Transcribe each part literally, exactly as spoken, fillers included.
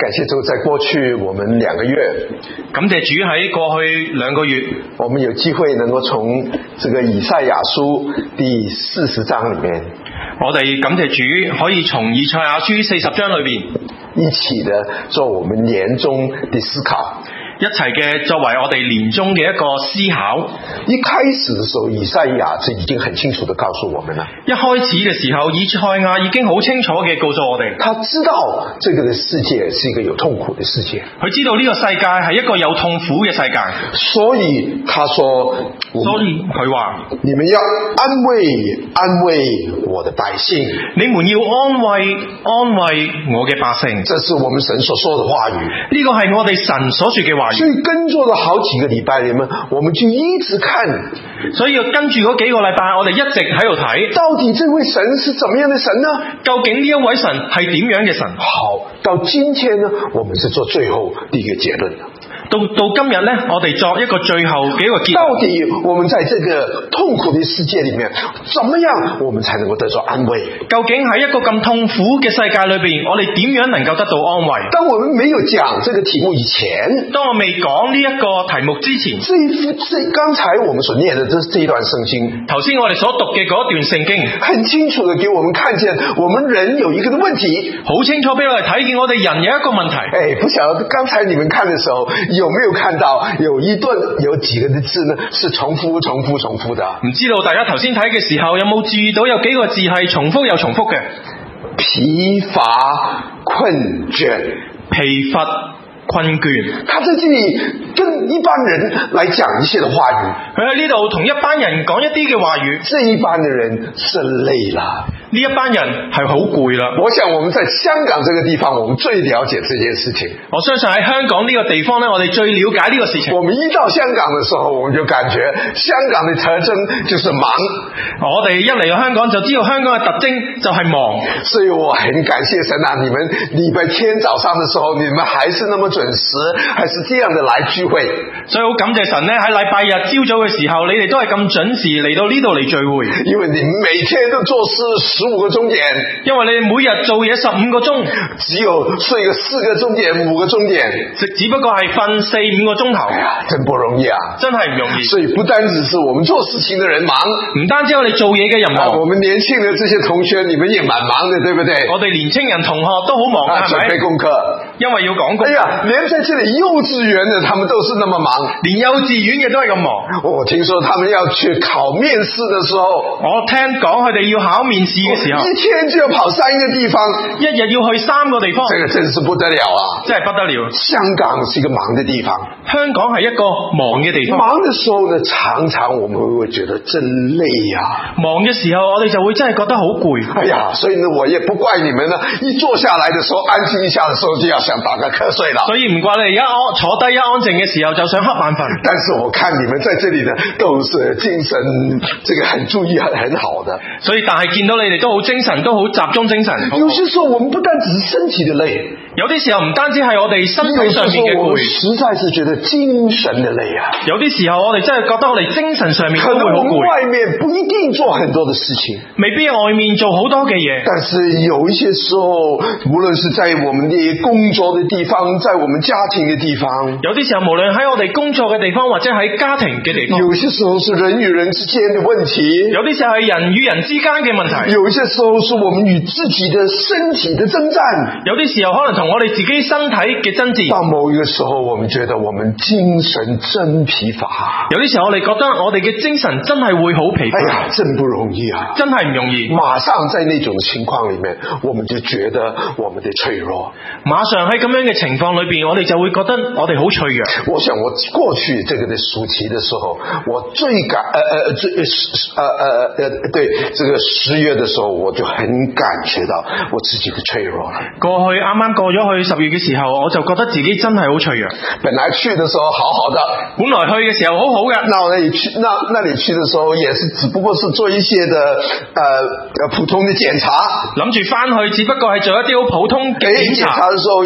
感謝主，在過去我們兩個月， 感謝主喺過去兩個月， 我們有機會能夠從這個以賽亞書第四十章裏面， 我哋感謝主可以從以賽亞書四十章裏邊一起的做我們年終的思考。 一齊嘅作為我哋年終嘅一個思考。 一開始的時候，以賽亞就已經很清楚的告訴我們了。 一開始嘅時候，以賽亞已經好清楚嘅告訴我哋， 他知道這個的世界是一個有痛苦的世界， 佢知道呢個世界係一個有痛苦嘅世界， 所以他說， 所以佢話： 你們要安慰安慰我的百姓， 你們要安慰安慰我嘅百姓。 這是我們神所說的話語， 呢個係我哋神所說嘅話語。 所以跟咗了好幾個禮拜裏面，我們就一直看， 所以跟住嗰幾個禮拜，我哋一直喺度睇， 到底這位神是怎麼樣的神呢？ 究竟呢一位神係點樣嘅神？ 好，到今天呢，我們是做最後第一個結論。 到到今日呢，我哋作一個最後嘅一個結論。 到底我們在這個痛苦的世界裏面，怎麼樣我們才能夠得到安慰？ 究竟喺一個咁痛苦嘅世界裏邊，我哋點樣能夠得到安慰？ 當我們沒有講這個題目以前， 當我未講呢一個題目之前， 這一這剛才我們所念的這這一段聖經， 頭先我哋所讀嘅嗰段聖經， 很清楚的給我們看見，我們人有一個的問題， 好清楚俾我哋睇見，我哋人有一個問題。 哎，不曉得剛才你們看的時候，有沒有看到有一段有幾個的字呢？是重複、重複、重複的。 唔知道大家頭先睇嘅時候有冇注意到有幾個字係重複又重複嘅？ 疲乏、困倦、 疲乏、困倦。 他在這裏跟一般人來講一些的話語， 佢喺呢度同一班人講一啲嘅話語。 這一班的人是累了。 呢一班人係好攰啦。 我想我們在香港這個地方，我們最了解這件事情。 我相信喺香港呢個地方呢，我哋最了解呢個事情。 我們一到香港的時候，我們就感覺香港的特徵就是忙。 我哋一嚟到香港就知道香港嘅特徵就係忙。 所以我很感謝神啊，你們禮拜天早上的時候，你們還是那麼準時，還是這樣的來聚會。 所以好感謝神呢，喺禮拜日朝早嘅時候，你哋都係咁準時嚟到呢度嚟聚會。 因為你們每天都做事十五個鐘點， 因為你哋每日做嘢十五個鐘， 只有睡個四個鐘點、五個鐘點， 只只不過係瞓四五個鐘頭。 哎呀，真不容易啊！ 真係唔容易。 所以不單只是我們做事情的人忙， 唔單止我哋做嘢嘅人忙， 啊，我們年輕的這些同學，你們也蠻忙的，對不對？ 我哋年輕人同學都好忙啊，係咪？ 準備功課， 因為要講功課。 哎呀，連在這裏幼稚園的，他們都是那麼忙， 連幼稚園嘅都係咁忙。 我聽說他們要去考面試的時候， 我聽講佢哋要考面試嘅時候， 一天就要跑三個地方， 一日要去三個地方， 這個真是不得了啊！ 真係不得了。 香港是一個忙的地方， 香港係一個忙嘅地方。 忙的時候呢，常常我們會覺得真累啊。 忙嘅時候，我哋就會真係覺得好攰。 哎呀，所以呢，我也不怪你們呢，一坐下來的時候，安靜一下的時候，就要想打個瞌睡了。 所以唔怪你而家坐低一安靜嘅時候，就想瞌眼瞓。 但是我看你們在這裏呢，都是精神，這個很注意，很很好的。 所以，但係見到你哋都好精神，都好集中精神。 有些時候我們不單只是身體的累， 有啲時候唔單止係我哋身體上面嘅攰， 實在是覺得精神的累啊。 有啲時候我哋真係覺得我哋精神上面都會好攰。 可能我們外面不一定做很多的事情， 未必外面做好多嘅嘢， 但是有一些時候，無論是在我們的工作的地方，在我們家庭的地方， 有啲時候無論喺我哋工作嘅地方或者喺家庭嘅地方， 有些時候是人與人之間的問題， 有啲時候係人與人之間嘅問題， 有一些時候是我們與自己的身體的征戰， 有啲時候可能同我哋自己身體嘅爭戰。 到某一個時候，我們覺得我們精神真疲乏， 有啲時候我哋覺得我哋嘅精神真係會好疲乏。 哎呀，真不容易啊， 真係唔容易。 馬上在那種情況裏面，我們就覺得我們的脆弱。 馬上喺咁樣嘅情況裏邊，我哋就會覺得我哋好脆弱。 我想我過去這個的暑期的時候，我最感呃呃最呃呃呃對這個十月的時候，我就很感覺到我自己的脆弱了。 過去啱啱過咗去十月嘅時候，我就覺得自己真係好脆弱。 本來去的時候好好的， 本來去嘅時候好好嘅， 那我那裡去那那裡去的時候也是只不過是做一些的呃普通的檢查， 諗住翻去只不過係做一啲好普通嘅檢查。 檢查的時候有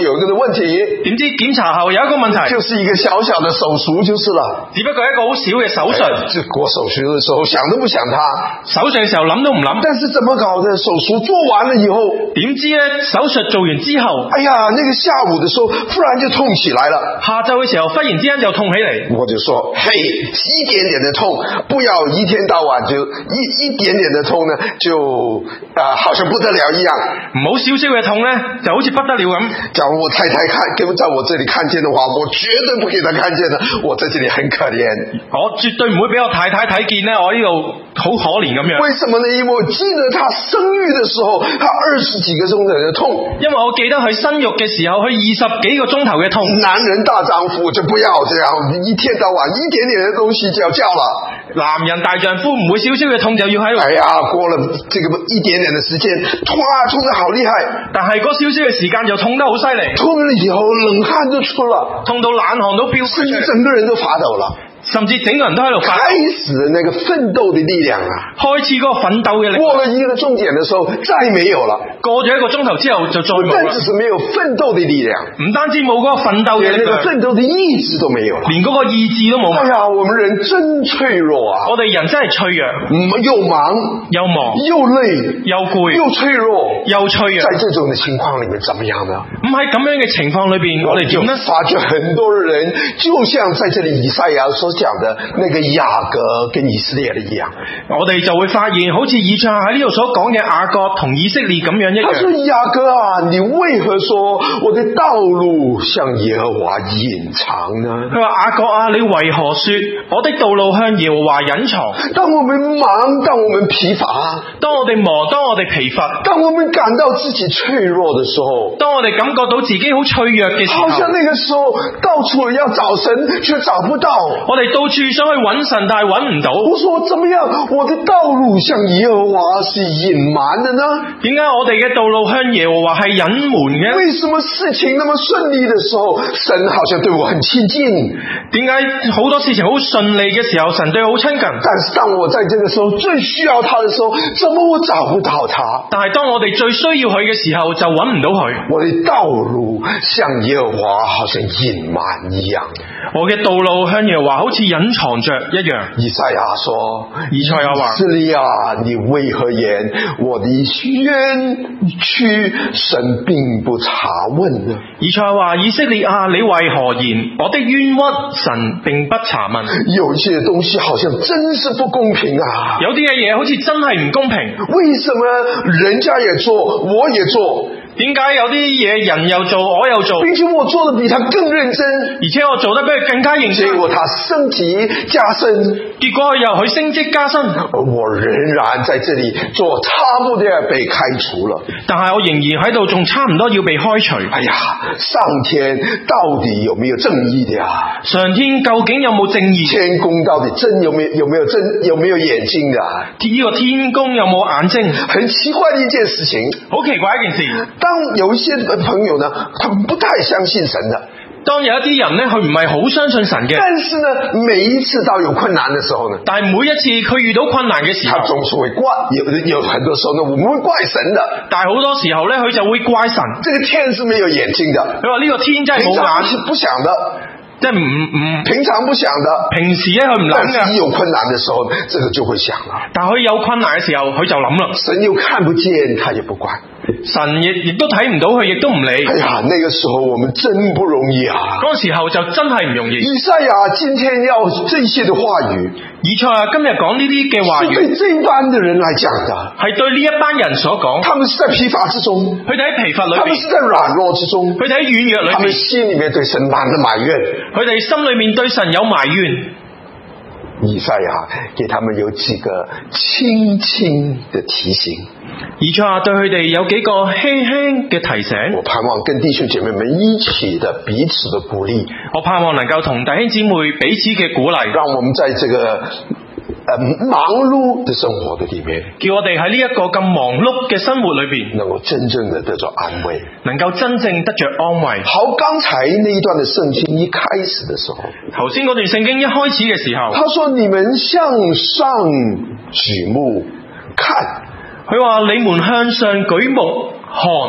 有一个的问题， 點知檢查後有一個問題， 就是一個小小的手術就是了。 只不過係一個好小嘅手術。 這過手術的時候想都不想他， 手術嘅時候諗都唔諗。 但是怎麼搞的？手術做完了以後， 點知咧手術做完之後， 哎呀，那個下午的時候忽然就痛起來了。 下晝嘅時候忽然之間就痛起嚟。 我就說，嘿，一點點的痛，不要一天到晚就一一點點的痛呢，就啊、呃，好像不得了一樣。 唔好少少嘅痛咧，就好似不得了咁。 假如我太太看，給在我這裡看見的話，我絕對不給她看見的。我在這裡很可憐， 我絕對唔會俾我太太睇見咧，我呢度好可憐咁樣。 為什麼呢？因為我記得她生育的時候，她二十幾個鐘頭的痛。因為我記得佢生育嘅時候，佢二十幾個鐘頭嘅痛。 男人大丈夫就不要這樣，一天到晚一點點的東西就要叫了。 男人大丈夫唔會少少嘅痛就要喺度。 哎呀，過了這個一點點的時間，痛啊，痛得好厲害。 但係嗰少少嘅時間就痛得好犀利。 痛了以後冷汗都出了， 痛到冷汗都飆出嚟， 甚至整個人都發抖了。 甚至整個人都喺度發抖。 開始的那個奮鬥的力量啊， 開始嗰個奮鬥嘅力量。 過了一個鐘點的時候，再沒有了。 過咗一個鐘頭之後就再冇啦。 不單只是沒有奮鬥的力量， 唔單止冇嗰個奮鬥嘅力量， 連那個奮鬥的意志都沒有了， 連嗰個意志都冇。 哎呀，我們人真脆弱啊！ 我哋人真係脆弱， 又忙又忙又累又攰又脆弱又脆弱。 在這種的情況裏面，怎麼樣呢？ 咁喺咁樣嘅情況裏邊，我哋點呢？ 發覺很多人就像在這裡以賽亞所講的那個雅各跟以色列的一樣， 我哋就會發現，好似以賽亞喺呢度所講嘅雅各同以色列咁樣一樣。 他說：雅各啊，你為何說我的道路向耶和華隱藏呢？ 佢話雅各啊，你為何說我的道路向耶和華隱藏？ 當我們忙，當我們疲乏， 當我哋忙，當我哋疲乏， 當我們感到自己脆弱的時候， 當我哋感覺到自己好脆弱嘅時候， 好像那個時候到處要找神，卻找不到。 我哋到處想去揾神，但係揾唔到。 我說怎麼樣？我的道路向耶和華是隱瞞的呢？ 點解我哋嘅道路向耶和華係隱瞞嘅？ 為什麼事情那麼順利的時候，神好像對我很親近？ 點解好多事情好順利嘅時候，神對我好親近？ 但是當我在這個時候最需要他的時候，怎麼我找不到他？ 但係當我哋最需要佢嘅時候，就揾唔到佢。 我的道路向耶和華好像隱瞞一樣。 我嘅道路向耶和華好似隱藏着一樣。 以賽亞說： 以賽亞話，以色列啊，你為何言我的冤屈神並不查問呢？ 以賽亞話：以色列啊，你為何言我的冤屈神並不查問？ 有些東西好像真是不公平啊！ 有啲嘅嘢好似真係唔公平。 為什麼人家也做，我也做？ 點解有啲嘢人又做，我又做， 並且我做得比他更認真， 而且我做得比佢更加認真， 結果他升級加薪， 結果又佢升職加薪， 我仍然在這裡做差不多要被開除了， 但係我仍然喺度，仲差唔多要被開除。 哎呀，上天到底有沒有正義的呀？ 上天究竟有冇正義？ 天公到底真有沒有有沒有真有沒有眼睛的？ 呢個天公有冇眼睛？ 很奇怪的一件事情， 好奇怪一件事。 當有一些朋友呢，他們不太相信神的。 當有一啲人呢，佢唔係好相信神嘅。 但是呢，每一次到有困難的時候呢， 但係每一次佢遇到困難嘅時候， 他總是會怪，有有很多時候呢，我們會怪神的。 但係好多時候呢，佢就會怪神。 這個天是沒有眼睛的。 佢話呢個天真係冇眼， 是不想的。 即係唔唔平常不想的， 平時咧佢唔諗嘅。 但是一有困難的時候，這個就會想啦。 但係佢有困難嘅時候，佢就諗啦。 神又看不見，他也不管。 神亦亦都睇唔到佢，亦都唔理。 哎呀，那個時候我們真不容易啊！ 嗰個時候就真係唔容易。 以賽亞今天要這些的話語， 以賽亞今日講呢啲嘅話語， 是對這班的人來講的， 係對呢一班人所講。 他們是在疲乏之中， 佢哋喺疲乏裏邊， 他們是在軟弱之中， 佢哋喺軟弱裏邊， 他們心裏面對神滿的埋怨， 佢哋心裏面對神有埋怨。 以賽亞給他們有幾個輕輕的提醒。 以賽亞對佢哋有幾個輕輕嘅提醒。 我盼望跟弟兄姐妹們一起的彼此的鼓勵， 我盼望能夠同弟兄姊妹彼此嘅鼓勵， 讓我們在這個呃忙碌的生活的裡面， 叫我哋喺呢一個咁忙碌嘅生活裏邊， 能夠真正的得着安慰， 能夠真正得着安慰。 好，剛才那一段的聖經一開始的時候， 頭先嗰段聖經一開始嘅時候， 他說你們向上舉目看。 佢話你們向上舉目看，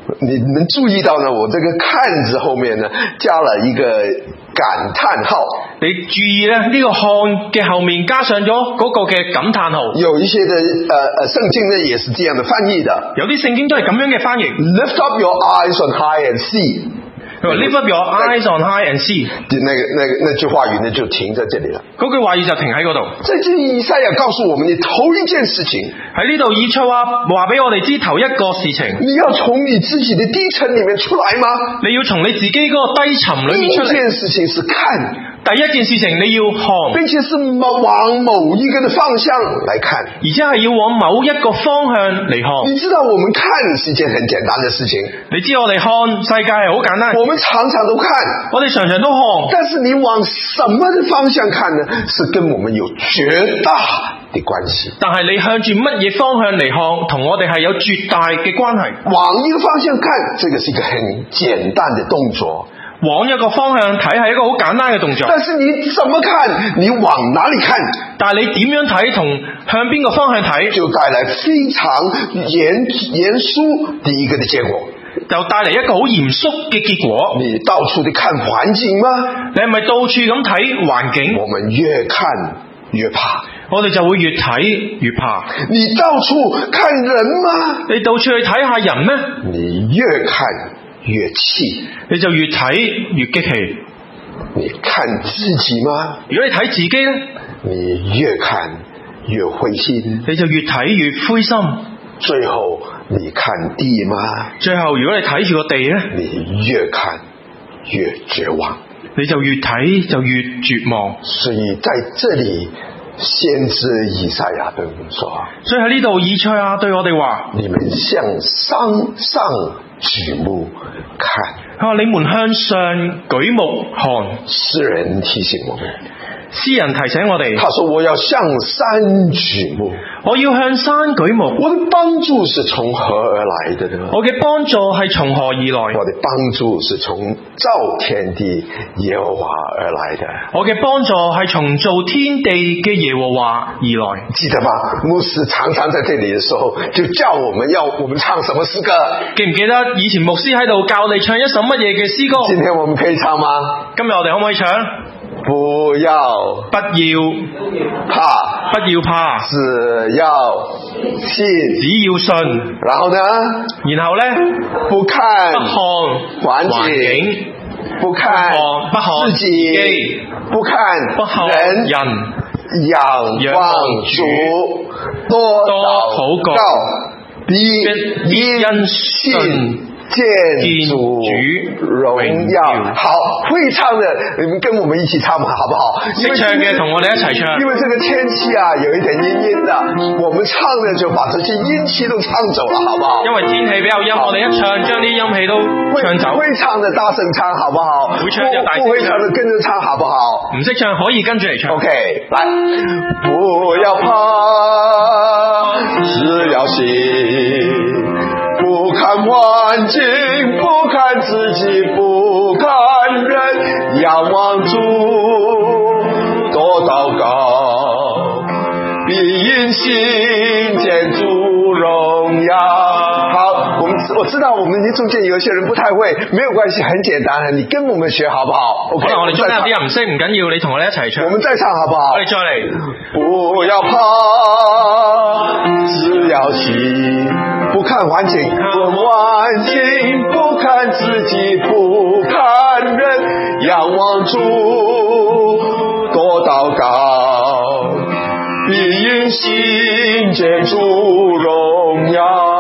你们注意到呢，我这个看字後面呢加了一個感嘆號。 你注意咧，呢、這個看嘅後面加上咗嗰個嘅感嘆號。 有一些的呃呃聖經呢也是這樣的翻譯的。 有啲聖經都係咁樣嘅翻譯。 Lift up your eyes on high and see。 Lift up your eyes on high and see。 那個那個那句話語呢就停在這裡了。 嗰句話語就停喺嗰度。 在這以賽亞告訴我們，你頭一件事情喺呢度以賽亞話俾我哋知頭一個事情。 你要從你自己的低層裡面出來嗎？ 你要從你自己嗰個低層裡面出嚟。 第一件事情是看。 第一件事情你要看， 並且是往某一個的方向來看， 而且係要往某一個方向嚟看。 你知道我們看是一件很簡單的事情， 你知我哋看世界係好簡單， 我們常常都看， 我哋常常都看， 但是你往什麼的方向看呢？是跟我們有絕大的關係。 但係你向住乜嘢方向嚟看，同我哋係有絕大嘅關係。 往一個方向看，這個是一個很簡單的動作。 往一個方向睇係一個好簡單嘅動作， 但是你怎麼看，你往哪裡看， 但係你點樣睇同向邊個方向睇， 就帶來非常嚴嚴肅的一個的結果， 就帶嚟一個好嚴肅嘅結果。 你到處地看環境嗎？ 你係咪到處咁睇環境？ 我們越看越怕， 我哋就會越睇越怕。 你到處看人嗎？ 你到處去睇下人咩？ 你越看越氣， 你就越睇越激氣。 你看自己嗎？ 如果你睇自己呢， 你越看越灰心， 你就越睇越灰心。 最後你看地嗎？ 最後如果你睇住個地呢， 你越看越絕望， 你就越睇就越絕望。 所以在這裡先知以賽亞對我們說， 所以喺呢度以賽亞對我哋話， 你們向山上舉目看。 佢話你們向上舉目看。 詩人提醒我們， 詩人提醒我哋， 他說我要向山舉目， 我要向山舉目。 我的幫助是從何而來的呢？ 我嘅幫助係從何而來？ 我的幫助是從造天地耶和華而來的。 我嘅幫助係從造天地嘅耶和華而來。 記得嗎？牧師常常在這裡的時候就叫我們要我們唱什麼詩歌？ 記唔記得以前牧師喺度教你唱一首乜嘢嘅詩歌？ 今天我們可以唱嗎？今日我哋可唔可以唱？ 不要不要怕， 不要怕， 只要信， 只要信。 然後呢？ 然後呢？ 不看不看環境， 不看不看自己，不看不看人， 人仰望主，多禱告，必因信見主榮耀。好，會唱的你們跟我們一起唱嘛，好不好？ 識唱嘅同我哋一齊唱。 因為這個天氣啊有一點陰陰的，我們唱的就把這些陰氣都唱走了，好不好？ 因為天氣比較陰，我哋一唱將啲陰氣都唱走。 會唱的大聲唱，好不好？ 會唱就大聲唱。 不會唱的跟着唱，好不好？ 唔識唱可以跟住嚟唱。 OK，來，不要怕，只要信。不看環境，不看自己，不看人，仰望主，多禱告，必因信見主榮耀。好，我們我知道我們中間有些人不太會，沒有關係，很簡單，你跟我們學好不好 ？OK， 可能我哋中間有啲人唔識，唔緊要，你同我哋一齊唱。 我們再唱好不好？ 我哋再嚟。 不要怕，只要信。不看環境，不環境，不看自己，不看人，仰望主，多禱告，必因信見主榮耀。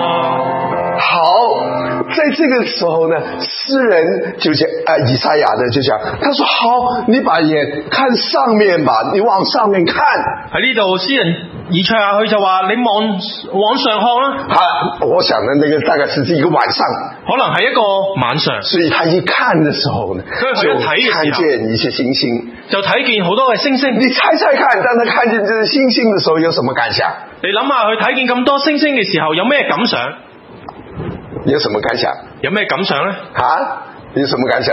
好，在這個時候呢，詩人就講，啊，以賽亞的就講，他說好，你把眼看上面吧，你往上面看。 喺呢度，詩人以賽亞佢就話你望往上看啦。 啊，我想呢，那個大概是一個晚上， 可能係一個晚上， 所以他一看的時候呢，就看見一些星星， 就睇見好多嘅星星。 你猜猜看，當他看見這些星星的時候，有什麼感想？ 你諗下，佢睇見咁多星星嘅時候，有咩感想？ 有什麼感想？ 有咩感想呢？ 啊，有什麼感想？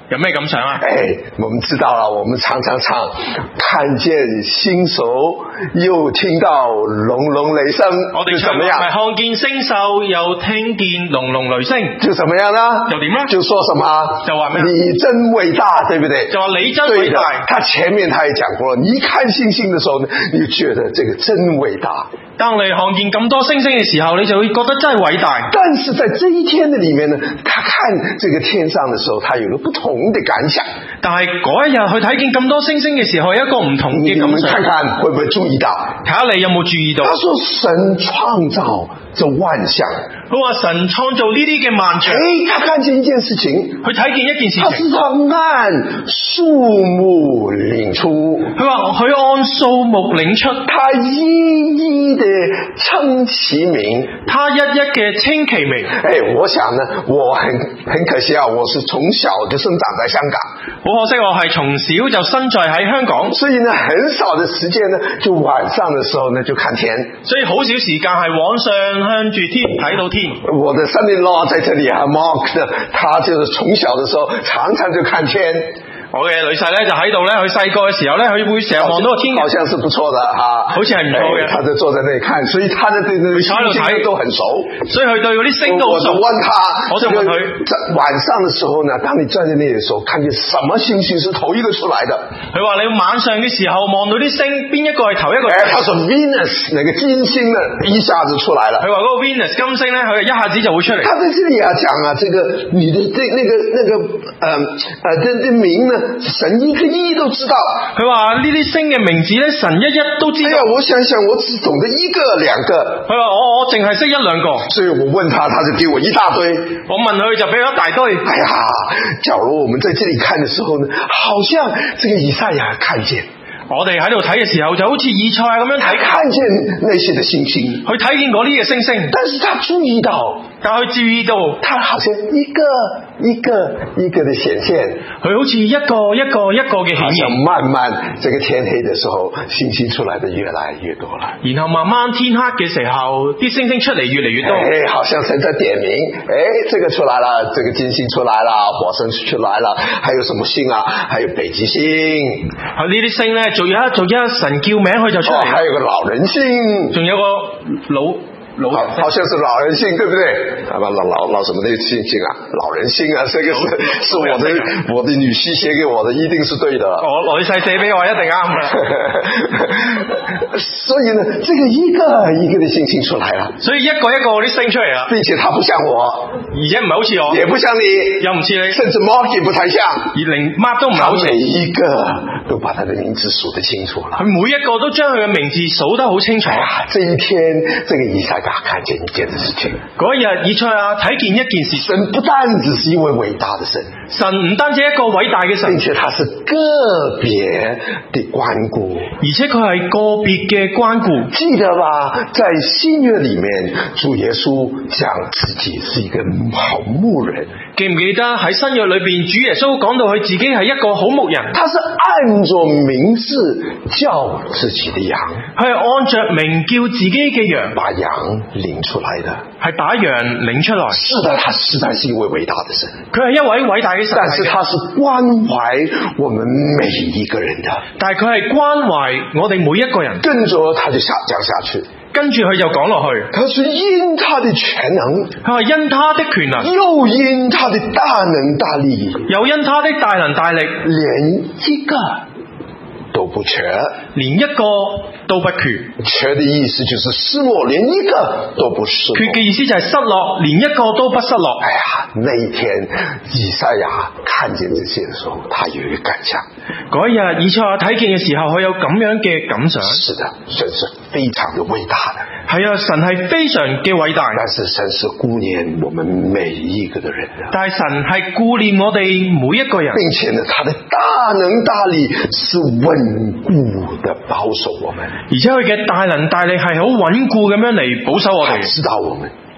有咩感想啊？ 哎，我们知道了，我们常常唱，看见星宿，又聽到隆隆雷聲， 我哋唱就怎麼樣？ 係看見星宿，又聽見隆隆雷聲， 就怎麼樣呢？ 又點呢？ 就說什麼？ 就話咩？ 你真偉大，對不對？ 就話你真偉大。 他前面他也講過了，你一看星星的時候呢，你就覺得這個真偉大。 當你看見咁多星星嘅時候，你就會覺得真係偉大。 但是在這一天的裡面呢，他看這個天上的時候，他有個不同的感想。 但係嗰一日去睇見咁多星星嘅時候，有一個唔同嘅感想。 你們看看會不會注意到？ 睇下你有冇注意到？ 他說神創造這萬象， 佢話神創造呢啲嘅萬象。 誒，他看見一件事情， 佢睇見一件事情， 他是按數目領出。 佢話佢按數目領出， 他一一的稱其名， 他一一嘅稱其名。 誒，我想呢，我很很可惜啊，我是從小就生長在香港， 好可惜我係從小就身在喺香港， 所以呢，很少的時間呢，就晚上的時候呢就看天， 所以好少時間係往上向住天睇到天。 我的 son-in-law 在這裡啊 ，Mark 呢，他就是從小的時候常常就看天。 我嘅女婿咧就喺度咧，佢細個嘅時候咧，佢會成日望到個天， 好像是不錯的哈， 好似係唔錯嘅。 他就坐在那裡看，所以他的對那個星星都很熟， 所以佢對嗰啲星都好熟。 我就問他， 我就問佢， 在晚上的時候呢，當你站在那裡的時候，看見什麼星星是頭一個出來的？ 佢話你晚上嘅時候望到啲星，邊一個係頭一個？ 誒，他說 Venus 那個金星呢，一下子出來了。 佢話嗰個 Venus 金星咧，佢一下子就會出嚟。 他在這裡啊講啊，這個你的這那個那個呃呃這這名呢，神一個一都知道。 佢話呢啲星嘅名字咧，神一一都知道。 哎呀，我想想，我只懂得一個兩個。 佢話我我淨係識一兩個。 所以我問他，他就給我一大堆。 我問佢就俾我一大堆。 哎呀，假如我們在這裡看的時候呢，好像這個以賽亞看見。 我哋喺度睇嘅時候，就好似以賽亞咁樣睇， 看見那些的星星， 佢睇見嗰啲嘅星星， 但是他注意到， 但係佢注意到， 他好像一個一個一個的顯現， 佢好似一個一個一個嘅顯現， 慢慢這個天黑的時候，星星出來的越來越多了， 然後慢慢天黑嘅時候，啲星星出嚟越嚟越多， 哎，好像神在點名，哎，這個出來了，這個金星出來了，火星出來了，還有什麼星啊？還有北極星， 係呢啲星咧。做一做一神叫名佢就出嚟， 哦，還有個老人星， 仲有個老老好，好像是老人星，對不對？啊，老老老什麼那個星星啊？老人星啊，這個是是我的我的女婿寫給我的，一定是對的。 我女婿寫俾我一定啱嘅。 所以呢，這個一個一個的星星出來了， 所以一個一個啲星出嚟啦， 並且他不像我， 而且唔係好似我， 也不像你， 又唔似你， 甚至 Mark 也不太像， 而連 Mark 都唔係好似， 每一個都把他的名字數得清楚了， 佢每一個都將佢嘅名字數得好清楚。 啊，這一天，這個以賽亞看見一件事情， 嗰一日以賽亞睇見一件事， 神不單只是一位偉大的神， 神唔單止一個偉大嘅神， 並且他是個別的關顧， 而且佢係個別嘅關顧。 記得吧，在新約裏面，主耶穌講自己是一個好牧人， 記唔記得喺新約裏邊，主耶穌講到佢自己係一個好牧人， 他是按着名字叫自己的羊， 佢係按着名叫自己嘅羊， 把羊領出來的， 係把羊領出來。 是的，他實在是一位偉大的神， 佢係一位偉大嘅神， 但是他是關懷我們每一個人的， 但係佢係關懷我哋每一個人。 跟着他就下講下去， 跟住佢就講落去， 他是因他的全能， 佢話因他的權能， 又因他的大能大力， 又因他的大能大力， 連一個都不缺， 連一個都不缺。 缺的意思就是失落，連一個都不失落。 缺嘅意思就係失落，連一個都不失落。 哎呀，那一天以賽亞看見這些的時候，他有一個感想。 嗰一日以賽亞睇見嘅時候，佢有咁樣嘅感想。 是的，神是非常的偉大的。 係啊，神係非常嘅偉大。 但是神是顧念我們每一個的人的。 但係神係顧念我哋每一個人， 並且呢，他的大能大力是穩固的保守我們。 而且佢嘅大能大力係好穩固咁樣嚟保守我哋。 他知道我們，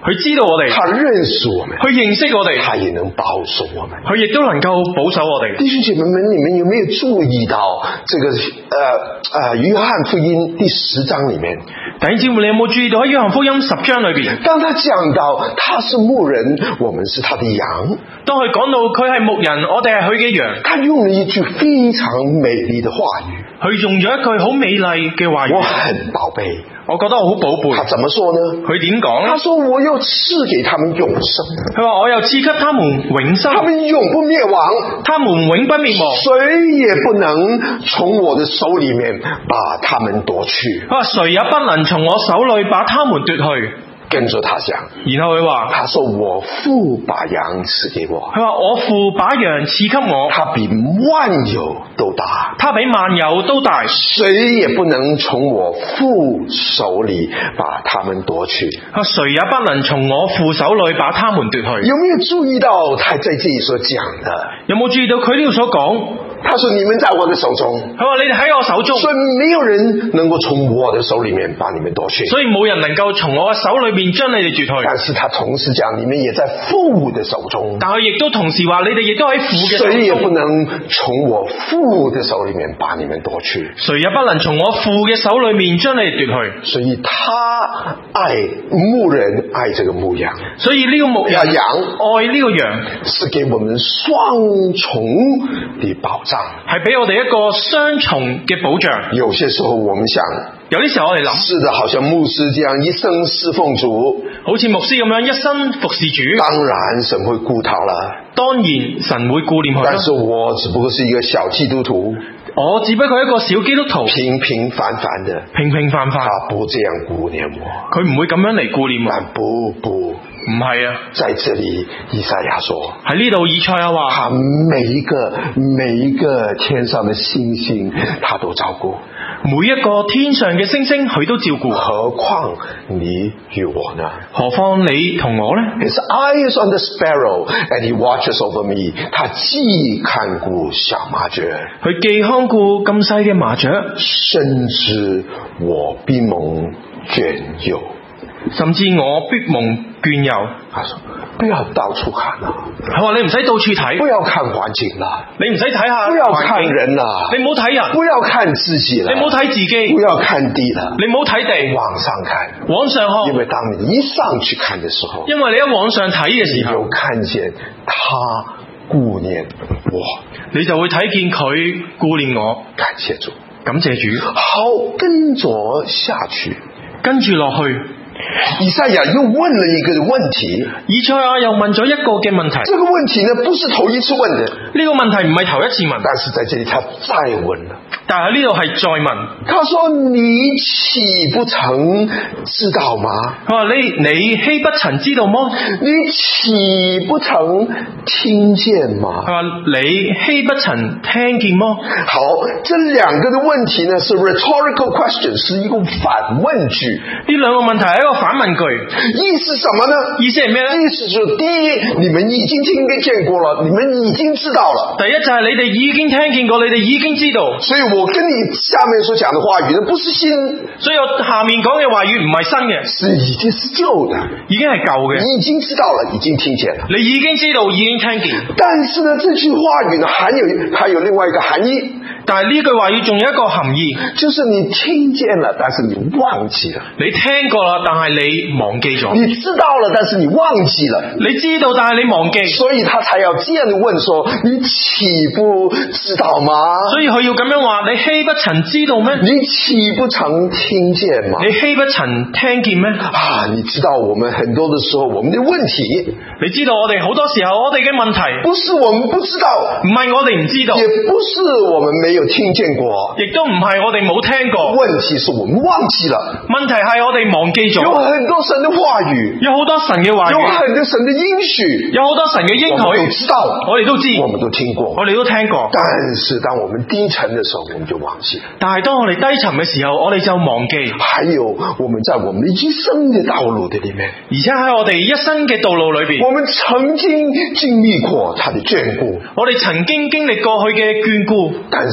佢知道我哋， 他认识我们， 佢認識我哋， 他也能保守我们。 佢亦都能夠保守我哋。 弟兄姐妹们，你们有没有注意到这个呃呃约翰福音第十章里面？ 弟兄姊妹，你有冇注意到喺約翰福音十章裏邊， 当他讲到他是牧人，我们是他的羊， 當佢講到佢係牧人，我哋係佢嘅羊， 他用了一句非常美麗的話語， 佢用咗一句好美麗嘅話我語， 很寶貝。 我覺得我好寶貝。 他怎麼說呢？ 佢點講呢？ 他說我要賜給他們永生， 佢話我又賜給他們永生， 他們永不滅亡， 他們永不滅亡， 誰也不能從我的手裏面把他們奪去。 佢話誰也不能從我手裏把他們奪去。 跟着他講， 然後佢話， 他說我父把羊賜給我， 佢話我父把羊賜給我， 他比萬有都大， 他比萬有都大， 誰也不能從我父手裏把他們奪去。 佢話誰也不能從我父手裏把他們奪去。 有沒有注意到他在這裏所講的？ 有冇注意到佢呢度所講？ 他說你們在我的手中， 佢話你哋喺我手中， 所以沒有人能夠從我的手裏面把你們奪去。 所以冇人能夠從我嘅手裏面將你哋奪去。 但是他同時講，你們也在父的手中。 但佢亦都同時話，你哋亦都喺父嘅手中。 誰也不能從我父的手裏面把你們奪去。 誰也不能從我父嘅手裏面將你哋奪去。 所以他愛牧人，愛這個牧羊。 所以呢個牧人羊愛呢個羊， 是給我們雙重的保障， 係俾我哋一個雙重嘅保障。 有些時候我們想， 有啲時候我哋諗， 是的，好像牧師這樣一生侍奉主， 好似牧師咁樣一生服侍主， 當然神會顧他了。 當然神會顧念佢。 但是我只不過是一個小基督徒， 我只不過一個小基督徒， 平平凡凡的， 平平凡凡。 他不這樣顧念我， 佢唔會咁樣嚟顧念我。 但不不， 唔係啊， 在這裡以賽亞說， 喺呢度以賽亞話， 他每一個每一個天上的星星，他都照顧。 每一個天上嘅星星佢都照顧， 何況你與我呢？ 何況你同我呢？ His eyes on the sparrow, and he watches over me. 他既看顧小麻雀， 佢既看顧咁細嘅麻雀， 甚至我必蒙眷佑， 甚至我必蒙眷佑。 他說不要到處看啦， 佢話你唔使到處睇， 不要看環境啦， 你唔使睇下， 不要看人啦， 你唔好睇人， 不要看自己啦， 你唔好睇自己， 不要看地啦， 你唔好睇地， 往上看， 往上看， 因為當你一上去看的時候， 因為你一往上睇嘅時候， 你就看見他顧念我， 你就會睇見佢顧念我。 感謝主， 感謝主。 好，跟着下去， 跟住落去， 以賽亞又問了一個問題， 以賽亞又問咗一個嘅問題。 這個問題呢，不是頭一次問的， 呢個問題唔係頭一次問， 但是在這裡他再問了。 但係呢度係再問。 他說：你豈不曾知道嗎？ 佢話你你豈不曾知道麼？ 你豈不曾聽見嗎？ 佢話你豈不曾聽見麼？ 好，這兩個的問題呢，是 rhetorical question，是一個反問句。 呢兩個問題係一個反問句， 意思什麼呢？ 意思係咩呢？ 意思就是第一，你們已經聽見過了，你們已經知道了。 第一就係你哋已經聽見過，你哋已經知道。 所以我跟你下面所講的話語呢，不是新， 所以我下面講嘅話語唔係新嘅， 是已經是舊的， 已經係舊嘅。 你已經知道了，已經聽見了。 你已經知道，已經聽見。 但是呢，這句話語呢，還有還有另外一個含義。 但係呢句話語仲有一個含義， 就是你聽見了，但是你忘記了。 你聽過啦，但係你忘記咗。 你知道了，但是你忘記了。 你知道，但係你忘記。 所以他才要這樣問說：你豈不知道嗎？ 所以佢要咁樣話：你豈不曾知道咩？ 你豈不曾聽見嗎？ 你豈不曾聽見咩？ 啊，你知道我們很多的時候，我們的問題， 你知道我哋好多時候我哋嘅問題， 不是我們不知道， 唔係我哋唔知道， 也不是我們沒有聽見過， 亦都唔係我哋冇聽過。 問題是我們忘記了。 問題係我哋忘記咗。 有很多神的話語， 有好多神嘅話語， 有很多神的應許， 有好多神嘅應許， 我們都知道， 我哋都知， 我們都聽過， 我哋都聽過。 但是當我們低沉的時候，我們就忘記了。 但係當我哋低沉嘅時候，我哋就忘記。 還有我們在我們一生的道路的裡面， 而且喺我哋一生嘅道路裏邊， 我們曾經經歷過他的眷顧， 我哋曾經經歷過佢嘅眷顧， 但是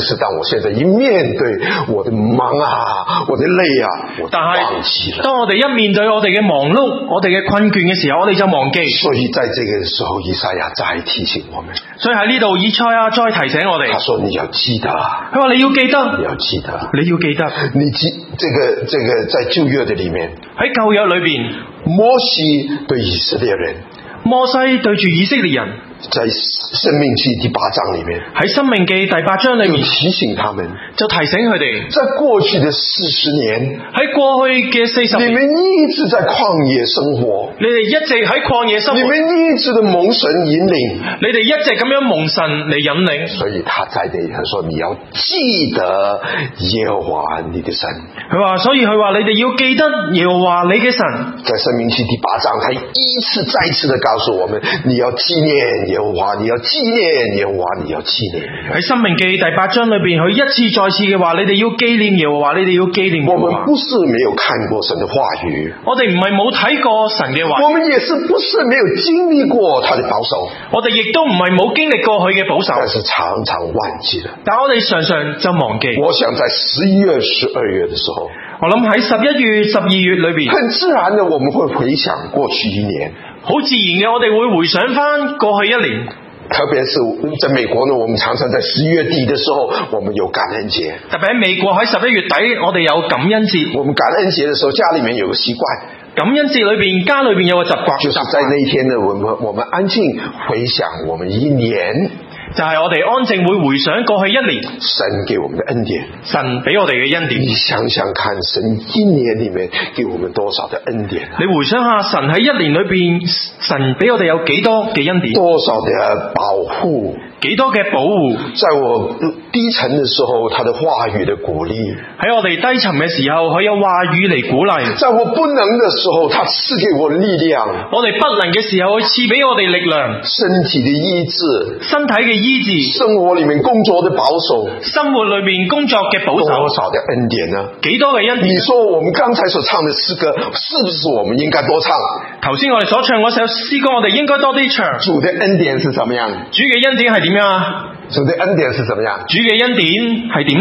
是当我現在一面對我的忙啊，我的累啊，我但忘記了。 係當我哋一面對我哋嘅忙碌、我哋嘅困倦嘅時候，我哋就忘記。 所以在這個時候，以賽亞再提醒我們。 所以喺呢度，以賽亞再提醒我哋。 他說：你要記得， 佢話你要記得， 你要記得， 你要記得。 你記這個這個在舊約的裡面， 喺舊約裏邊， 摩西對以色列人， 摩西對住以色列人， 在申命記第八章裡面， 喺申命記第八章裏面提醒他們， 就提醒佢哋， 在過去的四十年， 喺過去嘅四十年， 你們一直在曠野生活， 你哋一直喺曠野生活， 你們一直的蒙神引領， 你哋一直咁樣蒙神嚟引領。 所以他在這裡他說，你要記得耶和華你的神。 佢話，所以佢話你哋要記得耶和華你嘅神。 在申命記第八章，他一次再一次的告訴我們，你要紀念耶和華，你要紀念耶和華，你要紀念。 喺申命記第八章裏邊，佢一次再次嘅話，你哋要紀念耶和華，你哋要紀念耶和華。 我們不是沒有看過神的話語， 我哋唔係冇睇過神嘅話， 我們也是不是沒有經歷過他的保守， 我哋亦都唔係冇經歷過佢嘅保守， 但是常常忘記了。 但我哋常常就忘記。 我想在十一月、十二月的時候， 我諗喺十一月、十二月裏邊， 很自然的我們會回想過去一年， 好自然嘅，我哋會回想翻過去一年。 特別是在美國呢，我們常常在十一月底的時候，我們有感恩節。 特別喺美國喺十一月底，我哋有感恩節。 我們感恩節的時候，家裏面有個習慣， 感恩節裏邊家裏邊有個習慣， 就是在那一天呢，我們我們安靜回想我們一年。 就係我哋安靜會回想過去一年神給我們的恩典， 神俾我哋嘅恩典。 你想想看，神一年裡面給我們多少的恩典啊？ 你回想下，神喺一年裏邊，神俾我哋有幾多嘅恩典？ 多少的保護？ 幾多嘅保護？ 在我低沉的時候，他的話語的鼓勵； 喺我哋低沉嘅時候，佢有話語嚟鼓勵； 在我不能的時候，他賜給我力量； 我哋不能嘅時候，佢賜俾我哋力量。 身體的醫治， 身體嘅醫治， 生活裡面工作的保守， 生活裏面工作嘅保守， 多少的恩典呢？ 幾多嘅恩典？ 你說我們剛才所唱的詩歌，是不是我們應該多唱？ 頭先我哋所唱嗰首詩歌，我哋應該多啲唱。 主的恩典是怎麼樣？ 主嘅恩典係點樣啊？ 主的恩典是怎麼樣？ 主嘅恩典係點呢？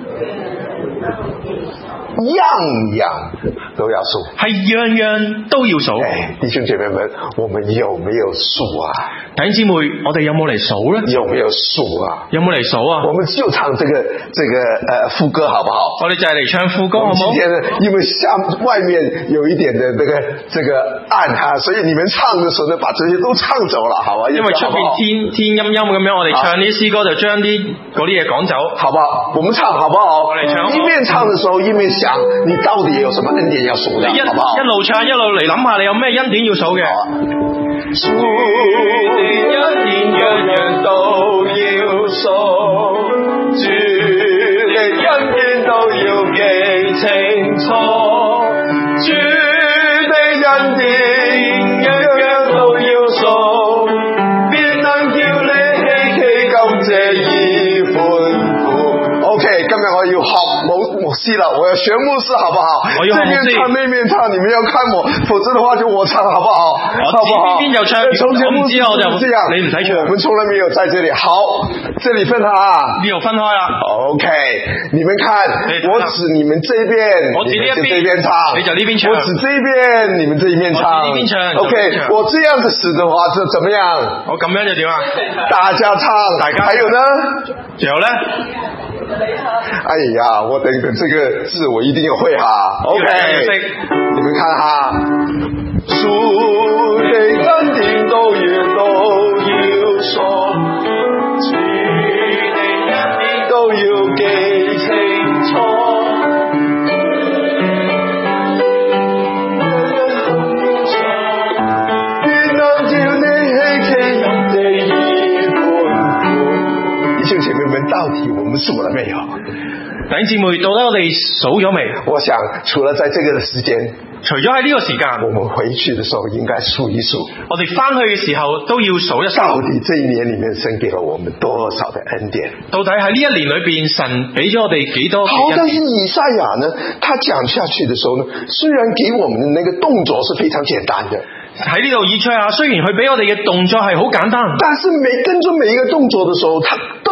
樣樣都要數， 係樣樣都要數。 哎，弟兄姐妹們，我們有沒有數啊？ 弟兄姊妹，我哋有冇嚟數呢？ 有沒有數啊？ 有冇嚟數啊？ 我們就唱這個這個呃副歌好不好？ 我哋就係嚟唱副歌好唔好？ 今天呢，因為下外面有一點的這個這個暗哈，所以你們唱的時候呢，把這些都唱走了，好吧？ 因為出面天天陰陰咁樣，我哋唱呢啲詩歌就將啲嗰啲嘢趕走， 好不好？我們唱好不好？ 我哋唱。 一面唱的時候，一面想你到底有什麼恩典要數的，好不好？ 一路唱一路嚟諗下，你有咩恩典要數嘅？ 主的恩典樣樣都要數，主的恩典都要記清楚，主的恩典樣樣都要數，邊能叫你希奇感謝與歡呼。OK，今日我要學牧牧師了，我要學牧師，好不好？ 我要學牧師。 這邊唱那邊唱，你們要看我，否則的話就我唱，好不好？好不好？ 邊邊就唱， 從前牧師之後就這樣， 你唔使唱。 我們從來沒有在這裡。好，這裡分啊， 呢度分開啦。 OK，你們看，我指你們這邊， 我指呢一邊， 你們就這邊唱， 你就呢邊唱。 我指這邊，你們這一面唱。 我指呢邊唱。 OK，我這樣子使的話，這怎麼樣？ 我咁樣就點啊？ 大家唱， 大家。 還有呢？ 仲有呢？ 哎呀，我等等這個字我一定要會哈。OK，你們看哈，主的恩典都要都要說，主的恩典都要記清楚。邊能叫你希奇感謝與歡呼？弟兄姐妹們，到底我們數了沒有？ 弟兄姊妹，到底我哋數咗未？ 我想除了在這個時間， 除咗喺呢個時間， 我們回去的時候應該數一數。 我哋翻去嘅時候都要數一數。 到底這一年裏面神給了我們多少的恩典？ 到底喺呢一年裏邊，神俾咗我哋幾多？ 好，但是以賽亞呢，他講下去的時候呢，雖然給我們的那個動作是非常簡單的。 喺呢度以賽亞，雖然佢俾我哋嘅動作係好簡單， 但是每跟住每一個動作的時候，他都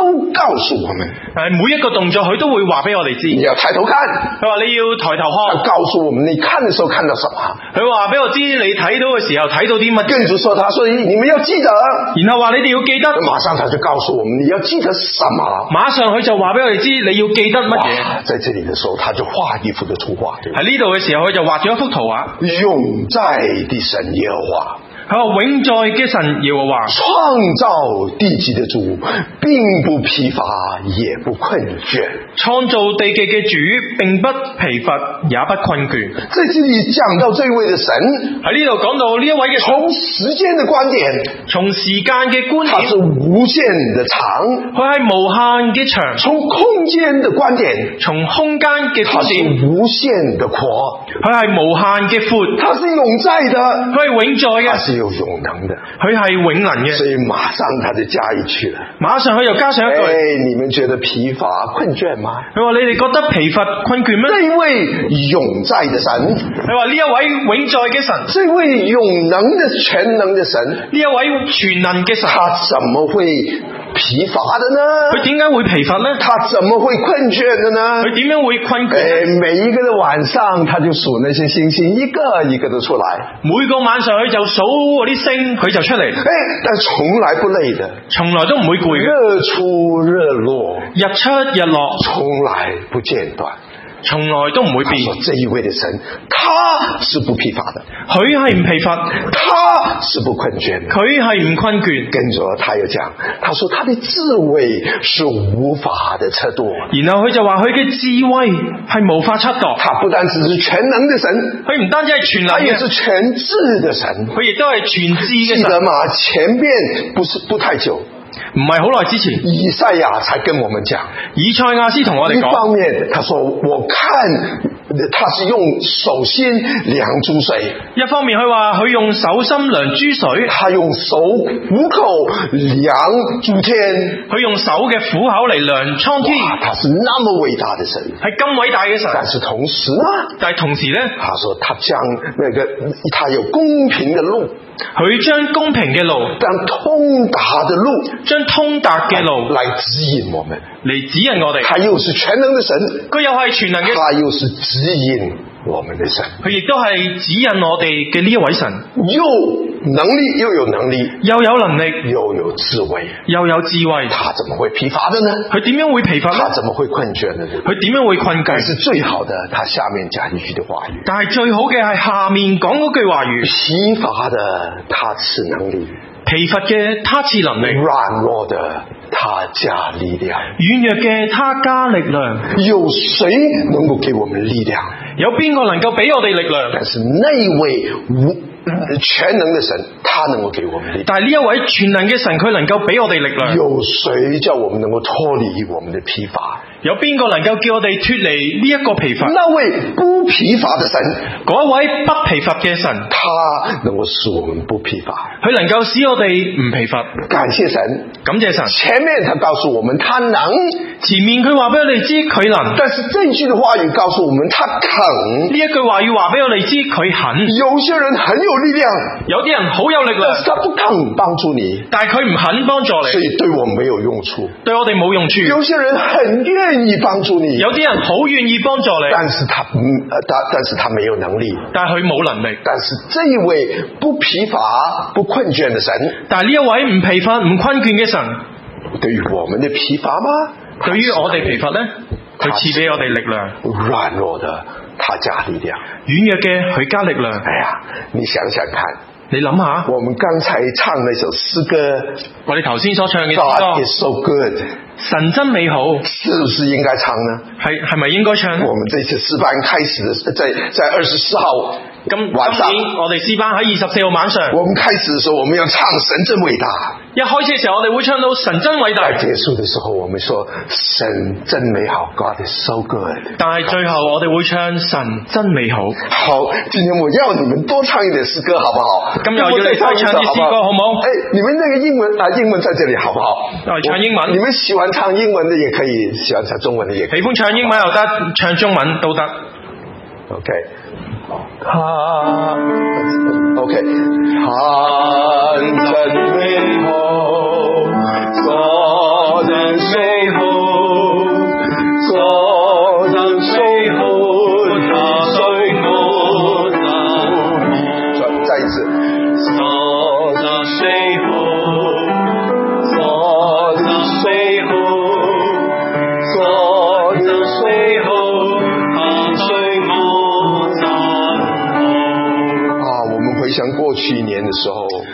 都告訴我們， 誒每一個動作佢都會話俾我哋知。 你要抬頭看， 佢話你要抬頭他看， 告訴我們你看的時候看到什麼。 佢話俾我知你睇到嘅時候睇到啲乜。 跟住說，他說你們要記得， 然後話你哋要記得。 馬上他就告訴我們你要記得什麼。 馬上佢就話俾我哋知你要記得乜嘢。 在這裡的時候，他就畫一幅的圖畫。 喺呢度嘅時候，佢就畫咗一幅圖畫。 永在的神耶和華。 佢話永在嘅神耶和華， 創造地極的主，並不疲乏，也不困倦。 創造地極嘅主，並不疲乏，也不困倦。 在這裡講到這位的神， 喺呢度講到呢一位嘅， 從時間的觀點， 從時間嘅觀點， 它是無限的長， 佢係無限嘅長； 從空間的觀點， 從空間嘅它觀點， 是無限的闊， 佢係無限嘅闊， 它是永在的， 佢係永在嘅， 它是有永能的， 佢係永能嘅。 所以馬上他就加一句了， 馬上佢又加上一句： 哎，你們覺得疲乏困倦嗎？ 佢話你哋覺得疲乏困倦咩？ 這位永在的神， 佢話呢一位永在嘅神， 這位永能的全能的神， 呢一位全能嘅神， 他怎麼會疲乏的呢？ 佢點解會疲乏呢？ 他怎麼會困倦的呢？ 佢點樣會困倦？ 哎，每一個的晚上，他就數那些星星，一個一個的出來。 每個晚上佢就數嗰啲星，佢就出嚟。 哎，但從來不累的， 從來都唔會攰嘅。 日出日落， 日出日落， 從來不間斷。 從來都唔會變。 他說這一位的神，他是不疲乏的， 佢係唔疲乏， 他是不困倦的， 佢係唔困倦。 跟着他又講，他說他的智慧是無法的測度。 然後佢就話佢嘅智慧係無法測度。 他不單只是全能的神， 佢唔單止係全能嘅， 他也是全智的神。 佢亦都係全智嘅神。 記得嗎？前邊不是不太久， 唔係好耐之前， 以賽亞才跟我們講， 以賽亞斯同我哋講， 一方面他說我看他是用手心量諸水， 一方面佢話佢用手心量諸水， 他用手虎口量諸天， 佢用手嘅虎口嚟量蒼天。 他是那麼偉大的神， 係咁偉大嘅神。 但是同時呢， 但係同時呢， 他說他將那個他有公平的路， 佢將公平嘅路， 將通達的路， 將通達嘅路來指引我們， 嚟指引我哋。 他又是全能的神， 佢又係全能嘅， 他又是指引我們的神， 佢亦都係指引我哋嘅呢一位神， 又能力又有能力， 又有能力， 又有智慧， 又有智慧。 他怎麼會疲乏的呢？ 佢點樣會疲乏呢？ 他怎麼會困倦的呢？ 佢點樣會困倦？ 但是最好的，他下面加一句的話語。 但係最好嘅係下面講嗰句話語： 疲乏的他賜能力， 疲乏嘅他賜能力， 軟弱的他加力量， 軟弱嘅他加力量。 有誰能夠給我們力量？ 有邊個能夠俾我哋力量？ 但是那一位無全能的神，他能夠給我們力量。 但係呢一位全能嘅神，佢能夠俾我哋力量。 有誰叫我們能夠脫離我們的疲乏？ 有邊個能夠叫我哋脫離呢一個疲乏？ 那位不疲乏的神， 嗰一位不疲乏嘅神， 他能夠使我們不疲乏， 佢能夠使我哋唔疲乏。 感謝神， 感謝神。 前面他告訴我們他能， 前面佢話俾我哋知佢能， 但是這句的話語告訴我們他肯。 呢一句話語話俾我哋知佢肯。 有些人很有力量， 有啲人好有力量， 但是他不肯幫助你， 但係佢唔肯幫助你， 所以對我沒有用處， 對我哋冇用處。 有些人很願意幫助你， 有啲人好願意幫助你， 但是他嗯，但但是他沒有能力， 但係佢冇能力。 但是這一位不疲乏、不困倦的神， 但係呢一位唔疲乏、唔困倦嘅神， 對於我們的疲乏嗎？ 對於我哋疲乏呢，佢賜俾我哋力量。 軟弱的他加力量， 軟弱嘅佢加力量。 哎呀，你想想看， 你諗下， 我們剛才唱那首詩歌， 我哋頭先所唱嘅詩歌 God is so good， 神真美好， 是不是應該唱呢？ 係係咪應該唱呢？ 我們這次詩班開始的，在在二十四號今晚上， 今年我哋詩班喺二十四號晚上， 我們開始的時候我們要唱神真偉大。 一開始嘅時候我哋會唱到神真偉大， 在結束的時候我們說神真美好 God is so good。 但係最後我哋會唱神真美好。 好，今天我要你們多唱一點詩歌，好不好？ 今日要你多唱啲詩歌，好唔好？ 哎，你們那個英文啊，英文在這裡好不好？ 我唱英文。 你們喜歡唱英文的也可以，喜歡唱中文的也可以。 喜歡唱英文又得，唱中文都得。 OK。他 OK， 他真美好，所真美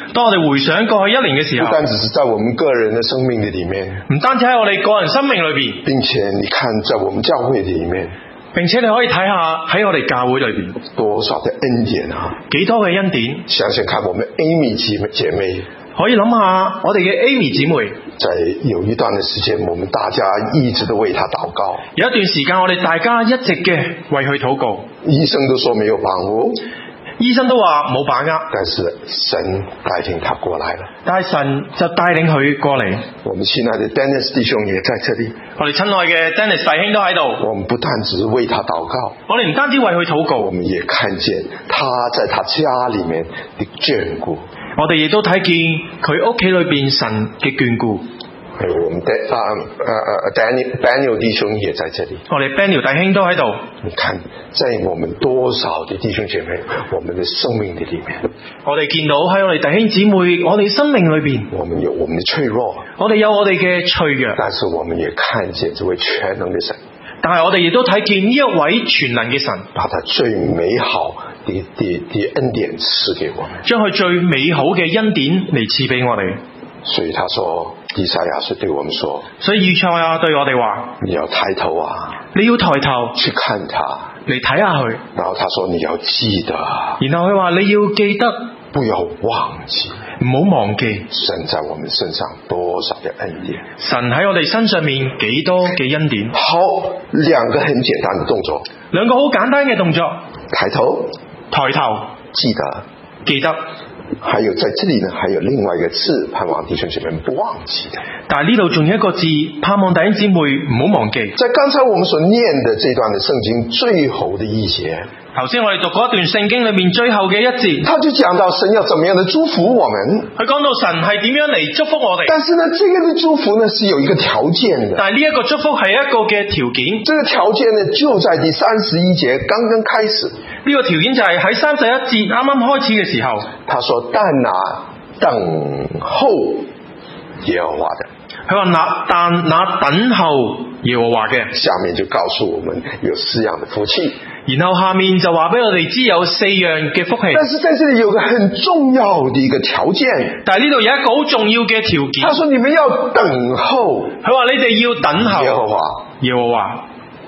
當我哋回想過去一年嘅時候， 不單只是在我們個人的生命的裡面， 唔單止喺我哋個人生命裏邊， 並且你看在我們教會的裡面， 並且你可以睇下喺我哋教會裏邊多少的恩典啊！ 幾多嘅恩典。 想想看，我們 Amy 姐妹， 可以諗下我哋嘅 Amy 姊妹， 在有一段的時間，我們大家一直都為她禱告。 有一段時間我哋大家一直嘅為佢禱告， 醫生都說沒有把握， 醫生都話冇把握， 但是神帶領他過來了。 但係神就帶領佢過嚟。 我們親愛的 Dennis 弟兄也在這裡， 我哋親愛嘅 Dennis 弟兄都喺度。 我們不但只是為他禱告， 我哋唔單止為佢禱告， 我們也看見他在他家裡面的眷顧。 我哋亦都睇見佢屋企裏邊神嘅眷顧。 還有我們的啊呃呃 Daniel Daniel 弟兄也在這裡， 我哋 Daniel 弟兄都喺度。 你看，在我們多少的弟兄姐妹，我們的生命的裡面， 我哋見到喺我哋弟兄姊妹，我哋生命裏邊， 我們有我們的脆弱， 我哋有我哋嘅脆弱， 但是我們也看見這位全能的神。 但係我哋亦都睇見呢一位全能嘅神， 把他最美好的的的恩典賜給我們， 將佢最美好嘅恩典嚟賜俾我哋。 所以他說，以賽亞是對我們說， 所以以賽亞對我哋話， 你要抬頭啊， 你要抬頭去看他， 嚟睇下佢。 然後他說你要記得， 然後佢話你要記得， 不要忘記， 唔好忘記神在我們身上多少的恩典， 神喺我哋身上面幾多嘅恩典。 好，兩個很簡單的動作， 兩個好簡單嘅動作， 抬頭， 抬頭， 記得， 記得。 還有在這裡呢，還有另外一個字，盼望弟兄姐妹不忘記的。 但係呢度仲有一個字，盼望弟兄姊妹唔好忘記。 在剛才我們所念的這段的聖經最後的一節， 頭先我哋讀過一段聖經裏面最後嘅一節， 他就講到神要怎麼樣的祝福我們。 佢講到神係點樣嚟祝福我哋。 但是呢，這個的祝福呢是有一個條件的。 但係呢一個祝福係一個嘅條件。 這個條件呢就在第三十一節剛剛開始。 呢個條件就係喺三十一節啱啱開始嘅時候， 他說：但那等候耶和華的。 佢話那但那等候耶和華嘅， 下面就告訴我們有四樣的福氣。 然後下面就話俾我哋知有四樣嘅福氣。 但是在這裡有個很重要的一個條件。 但係呢度有一個好重要嘅條件。 他說：你們要等候。 佢話你哋要等候耶和華。 耶和華。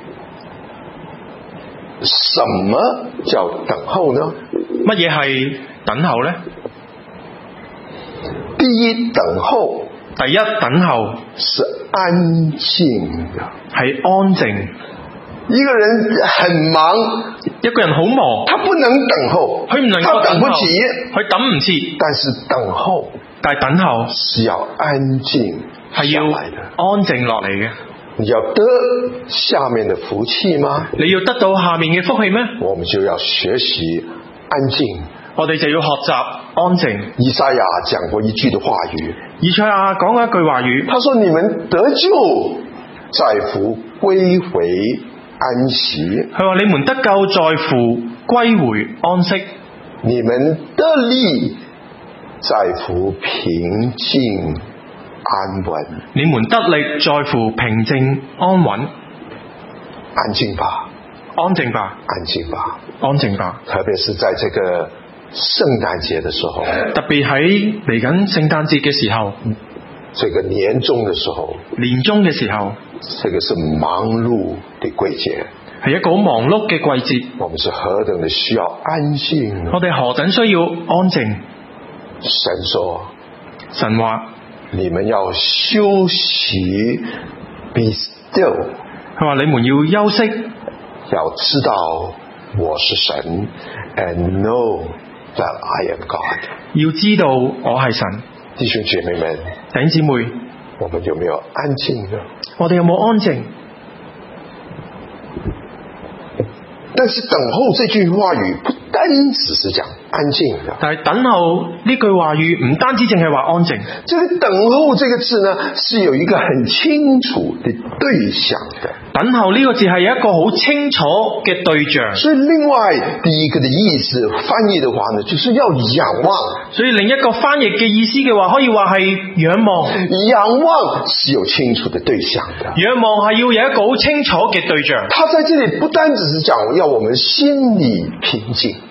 什麼叫等候呢？ 乜嘢係等候呢？ 第一，等候。 第一，等候是安靜的， 係安靜。 一個人很忙， 一個人好忙， 他不能等候， 佢唔能夠等候，他等不及， 佢等唔切。 但是等候， 但係等候是要安靜， 係要安靜落嚟嘅。 你要得下面的福氣嗎？ 你要得到下面嘅福氣咩？ 我們就要學習安靜。 我哋就要學習安靜。 以賽亞講過一句的話語， 以賽亞講過一句話語， 他說：你們得救在乎歸回安息。 佢話你們得救在乎歸回安息， 你們得力在乎平靜安穩。 你們得力在乎平靜安穩。 安靜吧， 安靜吧， 安靜吧， 安靜吧。 特別是在這個聖誕節的時候， 特別喺嚟緊聖誕節嘅時候， 這個年終的時候， 年終嘅時候， 這個是忙碌的季節， 係一個好忙碌嘅季節。 我們是何等的需要安靜， 我哋何等需要安靜。 神說， 神話你們要休息 ，be still。 佢話你們要休息， 要知道我是神 ，and know that I am God。 要知道我係神。 弟兄姐妹們， 弟兄姊妹， 我們有沒有安靜呢？ 我哋有冇安靜？ 但是等候這句話語不單只是講安靜的， 但係等候呢句話語唔單止淨係話安靜。 這個等候這個字呢，是有一個很清楚的對象的。 等候呢個字係有一個好清楚嘅對象。 所以另外第一個的意思翻譯的話呢，就是要仰望。 所以另一個翻譯嘅意思嘅話，可以話係仰望。 仰望是有清楚的對象的。 仰望係要有一個好清楚嘅對象。 他在這裡不單只是講要我們心裡平靜。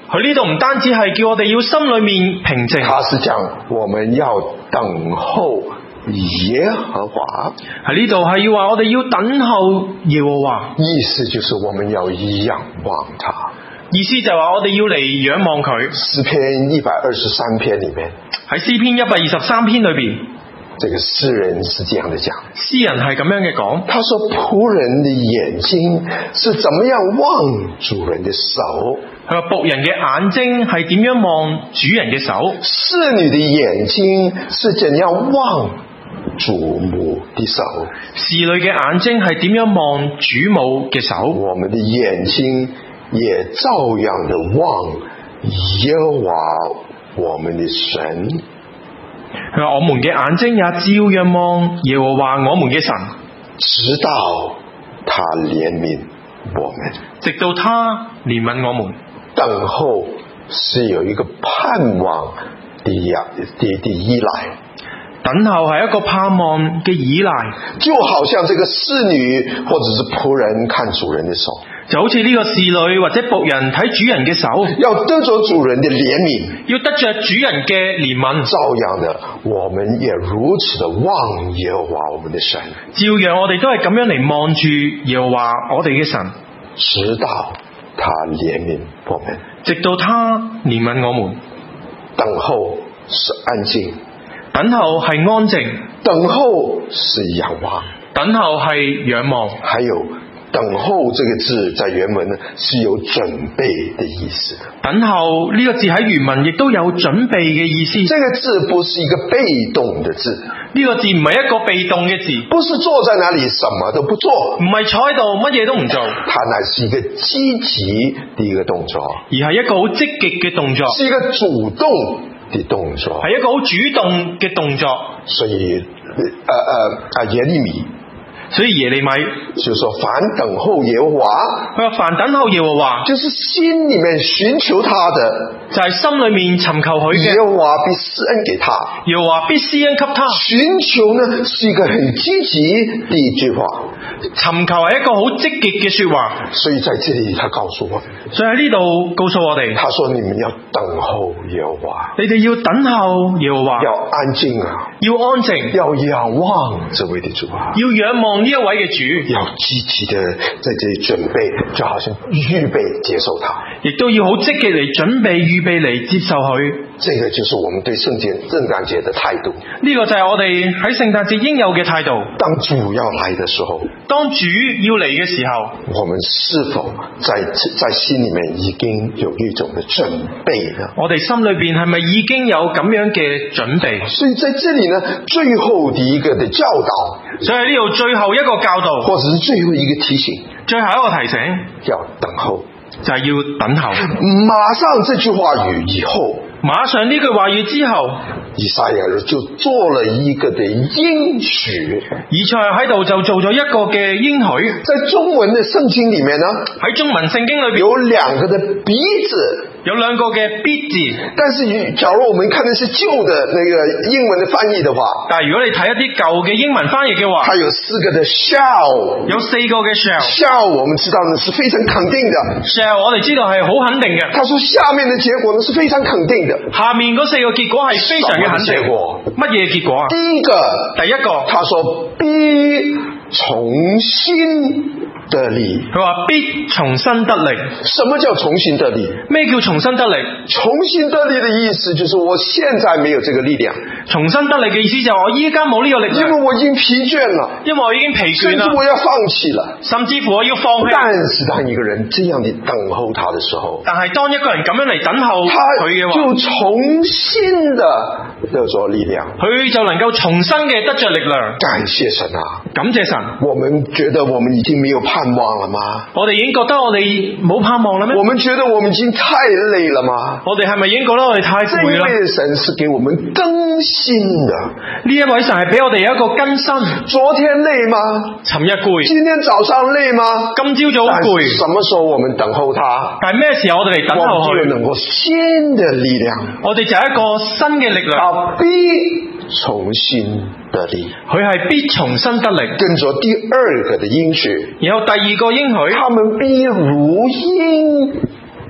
佢呢度唔單止係叫我哋要心裏面平靜， 他是講我們要等候耶和華， 喺呢度係要話我哋要等候耶和華， 意思就是我們要仰望他。 意思就係話我哋要嚟仰望佢。 詩篇一百二十三篇裏面， 喺詩篇一百二十三篇裏邊， 這個詩人是這樣的講， 詩人係咁樣嘅講， 他說僕人的眼睛是怎麼樣望主人的手， 佢話僕人嘅眼睛係點樣望主人嘅手， 侍女的眼睛是怎樣望主母的手， 侍女嘅眼睛係點樣望主母嘅手， 我們的眼睛也照樣的望耶和華我們的神。 佢話我們嘅眼睛也照樣望耶和華我們嘅神， 直到他憐憫我們， 直到他憐憫我們。 等候是有一個盼望的的的依賴， 等候係一個盼望嘅依賴， 就好像這個侍女或者是僕人看主人的手， 就好似呢個侍女或者僕人睇主人嘅手， 要得着主人的憐憫， 要得着主人嘅憐憫。 照樣的，我們也如此的望耶和華我們的神， 照樣我哋都係咁樣嚟望住耶和華我哋嘅神， 直到他憐憫我們， 直到他憐憫我們。 等候是安靜， 等候係安靜， 等候是仰望， 等候係仰望。 還有等候這個字在原文呢是有準備的意思。 等候呢個字喺原文亦都有準備嘅意思。 這個字不是一個被動的字， 呢個字唔係一個被動嘅字， 不是坐在那裡什麼都不做， 唔係坐喺度乜嘢都唔做， 它乃是一個積極的一個動作， 而係一個好積極嘅動作， 是一個主動的動作， 係一個好主動嘅動作。 所以，呃呃啊耶利米。 所以耶利米就說凡等候耶和華， 佢話凡等候耶和華， 就是心裏面尋求他的， 就係心裏面尋求佢嘅， 耶和華必施恩給他， 耶和華必施恩給他。 尋求呢是一個很積極的一句話， 尋求係一個好積極嘅說話。 所以在這裡他告訴我們， 所以喺呢度告訴我哋， 他說你們要等候耶和華， 你哋要等候耶和華， 要安靜啊， 要安靜， 要仰望這位的主啊， 要仰望呢一位嘅主， 要積極的在這裡準備，就好像預備接受他， 亦都要好積極嚟準備預備嚟接受佢。 這個就是我們對聖節聖誕節的態度。 呢個就係我哋喺聖誕節應有嘅態度。 當主要來的時候， 當主要嚟嘅時候， 我們是否在在心裡面已經有一種的準備呢？ 我哋心裏邊係咪已經有咁樣嘅準備？ 所以在這裡呢，最後的一個的教導， 所以喺呢度最後一個教導， 或者是最後一個提醒， 最後一個提醒， 要等候， 就係要等候。 馬上這句話語以後， 馬上呢句話語之後， 以賽亞就做了一個的應許。 以賽亞喺度就做咗一個嘅應許。 在中文的聖經裡面呢， 喺中文聖經裏邊有兩個的鼻子， 有兩個嘅必字。 但是假如我們看的是舊的那個英文的翻譯的話， 但係如果你睇一啲舊嘅英文翻譯嘅話， 它有四個的 shall， 有四個嘅 shall。 shall 我們知道呢是非常肯定的， shall 我哋知道係好肯定嘅。 他說下面的結果呢是非常肯定的。 下面嗰四個結果係非常嘅肯定。 什麼結果？ 乜嘢結果啊？ 第一個， 第一個， 他說必重新得力。 佢話必重新得力。 什麼叫重新得力？ 咩叫重新得力？ 重新得力的意思就是我現在沒有這個力量。 重新得力嘅意思就係我依家冇呢個力量， 因為我已經疲倦了， 因為我已經疲倦甚啦， 至我要放棄了， 甚至乎我要放棄。 但是當一個人這樣的等候他的時候， 但係當一個人咁樣嚟等候佢嘅話， 他就重新的得着力量， 佢就能夠重新嘅得着力量。 感謝神啊！ 感謝神。 我們覺得我們已經沒有盼望了嗎？ 我哋已經覺得我哋冇盼望啦咩？ 我們覺得我們已經太累了嗎？ 我哋係咪已經覺得我哋太攰啦？ 這位神是給我們更新的。 呢一位神係俾我哋有一個更新。 昨天累嗎？ 尋日攰。 今天早上累嗎？ 今朝早攰。 什麼時候我們等候他？ 但係咩時候我哋嚟等候佢？ 我們就能夠新的力量。 我哋就係一個新嘅力量。 他必重新得力。 佢係必重新得力。 跟着第二個的應許， 然後第二個應許， 他們必如鷹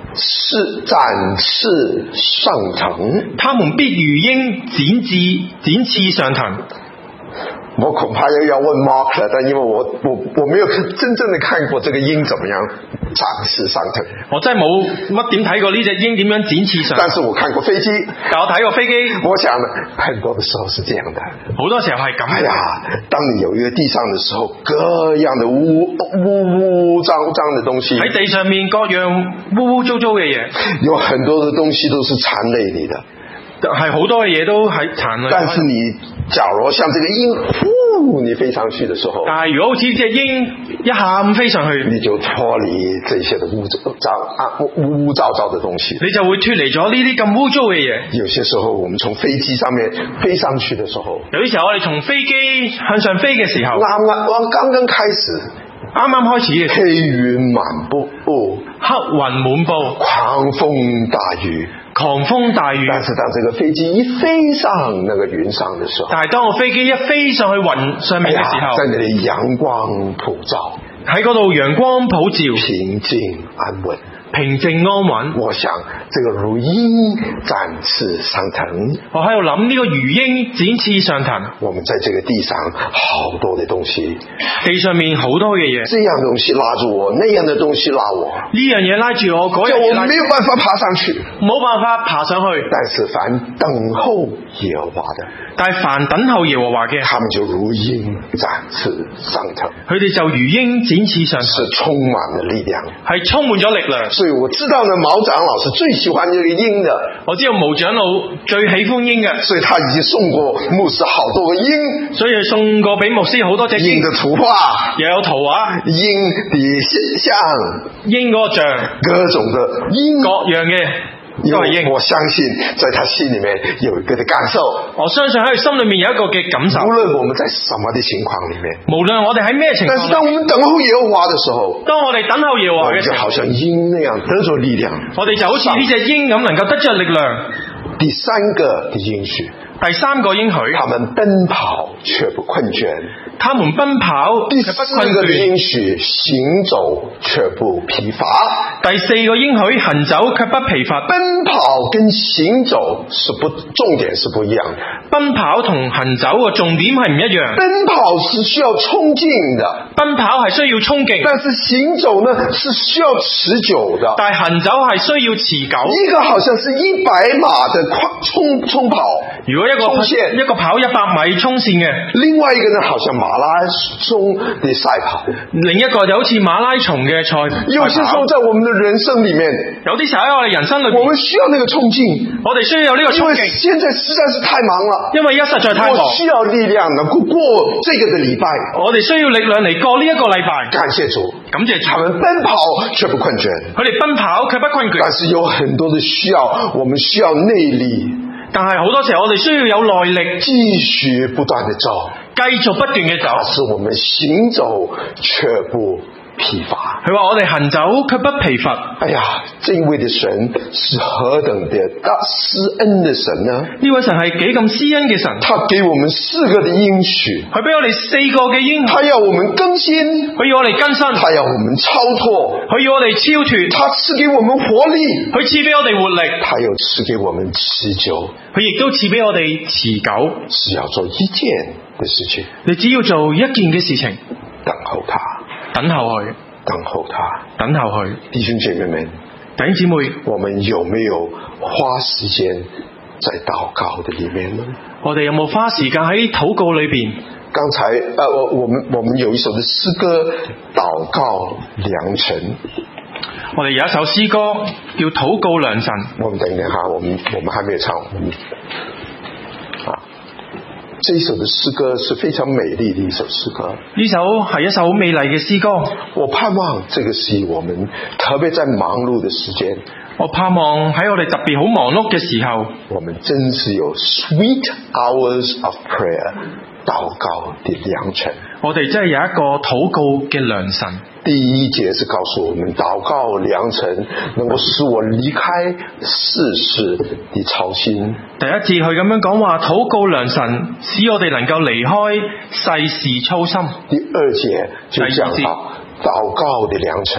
是展翅上騰， 他們必如鷹展翅展翅上騰。 我恐怕又要問 Mark 了，但因為我我我沒有真正的看過這個鷹怎麼樣展翅上騰。 我真係冇乜點睇過呢隻鷹點樣展翅上騰。 但是我看過飛機， 但我睇過飛機。 我想呢，很多的時候是這樣的。 好多時候係咁。 哎呀，當你有一個地上的時候，各樣的污污污糟糟的東西喺地上面，各樣污污糟糟嘅嘢， 有很多的東西都是纏累你的。 係好多嘅嘢都係殘累。 但是你假如像這個鷹，呼，你飛上去的時候， 但係如果好似隻鷹一下咁飛上去， 你就脫離這些的污糟啊污污糟糟的東西， 你就會脫離咗呢啲咁污糟嘅嘢。 有些時候我們從飛機上面飛上去的時候， 有啲時候我哋從飛機向上飛嘅時候， 啱啱我剛剛開始， 啱啱開始嘅黑雲滿布，哦， 黑雲滿布， 狂風大雨。 狂風大雨， 但是當這個飛機一飛上那個雲上的時候， 但係當個飛機一飛上去雲上面嘅時候， 在那裡陽光普照， 喺嗰度陽光普照， 平靜安穩， 平靜安穩。 我想這個如鷹展翅上騰， 我喺度諗呢個如鷹展翅上騰。 我們在這個地上好多的東西， 地上面好多嘅嘢， 這樣東西拉住我，那樣的東西拉我， 呢樣嘢拉住我，嗰樣嘢拉住我， 我沒有辦法爬上去， 冇辦法爬上去。 但是凡等候耶和華的， 但係凡等候耶和華嘅， 他們就如鷹展翅上騰， 佢哋就如鷹展翅上騰， 是充滿了力量， 係充滿咗力量。 所以我知道呢，毛長老是最喜歡這個鷹的。 我知道毛長老最喜歡鷹嘅， 所以他已經送過牧師好多個鷹， 所以佢送過俾牧師好多隻鷹的圖畫， 又有圖畫， 鷹的像， 鷹嗰個像， 各種的鷹， 各樣嘅。 因為我相信在他心裏面有一個的感受， 我相信喺佢心裏面有一個嘅感受。 無論我們在什麼的情況裏面， 無論我哋喺咩情況， 但是當我們等候耶和華的時候， 當我哋等候耶和華嘅時候， 就好像鷹那樣得着力量， 我哋就好似呢隻鷹咁，能夠得着力量。 第三個的應許， 第三個應許， 他們奔跑卻不困倦， 他們奔跑第四個的應許，行走卻不疲乏。 第四個應許，行走卻不疲乏。 奔跑跟行走是不重點是不一樣的， 奔跑同行走嘅重點係唔一樣。 奔跑是需要衝勁的， 奔跑係需要衝勁， 但是行走呢是需要持久的。 但係行走係需要持久。 一個好像是一百碼的衝衝跑， 如果一個衝線一個跑一百米衝線嘅， 另外一個呢好像馬拉松的賽跑， 另一個就好似馬拉松嘅賽。 有些時候在我們的人生裏面， 有啲時候喺我哋人生裏面， 我們需要那個衝勁， 我哋需要有呢個衝勁。 因為現在實在是太忙了， 因為一實在太忙， 我需要力量能夠過這個的禮拜， 我哋需要力量嚟過呢一個禮拜。 感謝主， 感謝主。 他們奔跑卻不困倦， 佢哋奔跑卻不困倦。 但是有很多的需要，我們需要內力， 但係好多時候我哋需要有耐力， 繼續不斷的走， 繼續不斷嘅走。 但是我們行走卻不疲乏。 佢話我哋行走卻不疲乏。 哎呀，這位的神是何等的大施恩的神呢？ 呢位神係幾咁施恩嘅神， 他給我們四個的應許， 佢俾我哋四個嘅應許， 他要我們更新， 佢要我哋更新， 他要我們超脫， 佢要我哋超脫， 他賜給我們活力， 佢賜俾我哋活力， 他又賜給我們持久， 佢亦都賜俾我哋持久。 只要做一件的事情， 你只要做一件嘅事情， 等候他， 等候佢， 等候他， 等候佢。 弟兄姐妹們， 弟兄姊妹， 我們有沒有花時間在禱告的裏面呢？ 我哋有冇花時間喺禱告裏邊？ 剛才呃，我我們我們有一首的詩歌，禱告良辰。 我哋有一首詩歌叫禱告良辰。 我們等一等哈，我們我們還沒有唱。嗯，啊，這一首的詩歌是非常美麗的一首詩歌。 呢首係一首好美麗嘅詩歌。 我盼望這個是我們特別在忙碌的時間， 我盼望喺我哋特別好忙碌嘅時候， 我們真是有 sweet hours of prayer， 禱告的良辰。 我哋真係有一個禱告嘅良辰。 第一節是告訴我們，禱告良辰能夠使我離開世事的操心。 第一節佢咁樣講話，禱告良辰使我哋能夠離開世事操心。 第二節就講到禱告的良辰， 第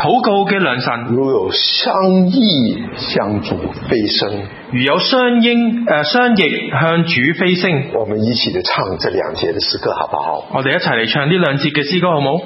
禱告嘅良神， 如有相依向主飛升， 如有相應誒相逆向主飛升。 我們一起嚟唱這兩節嘅詩歌，好不好？ 我哋一齊嚟唱呢兩節嘅詩歌，好冇？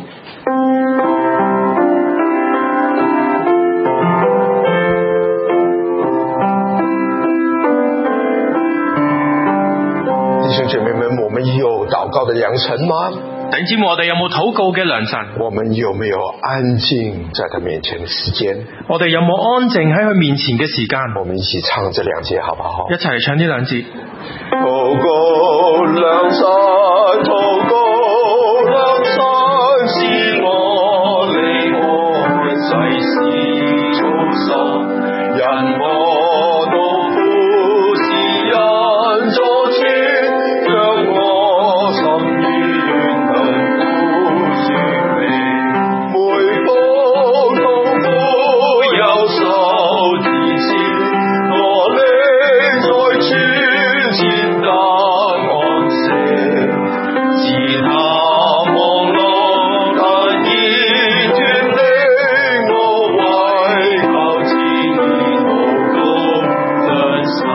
弟兄姐妹們，我們有禱告的良辰嗎？ 弟兄姊妹，我哋有冇禱告嘅良神？ 我們有沒有安靜在他面前的時間？ 我哋有冇安靜喺佢面前嘅時間？ 我們一起唱這兩節，好不好？ 一齊嚟唱呢兩節。 禱告良神，禱告良神，是我離開世事操心，人我都不是人作主，讓我心願能不說明，每逢痛苦憂愁之時，我靈在主前得安息，自他望落他已斷領我，為靠自禱告良神，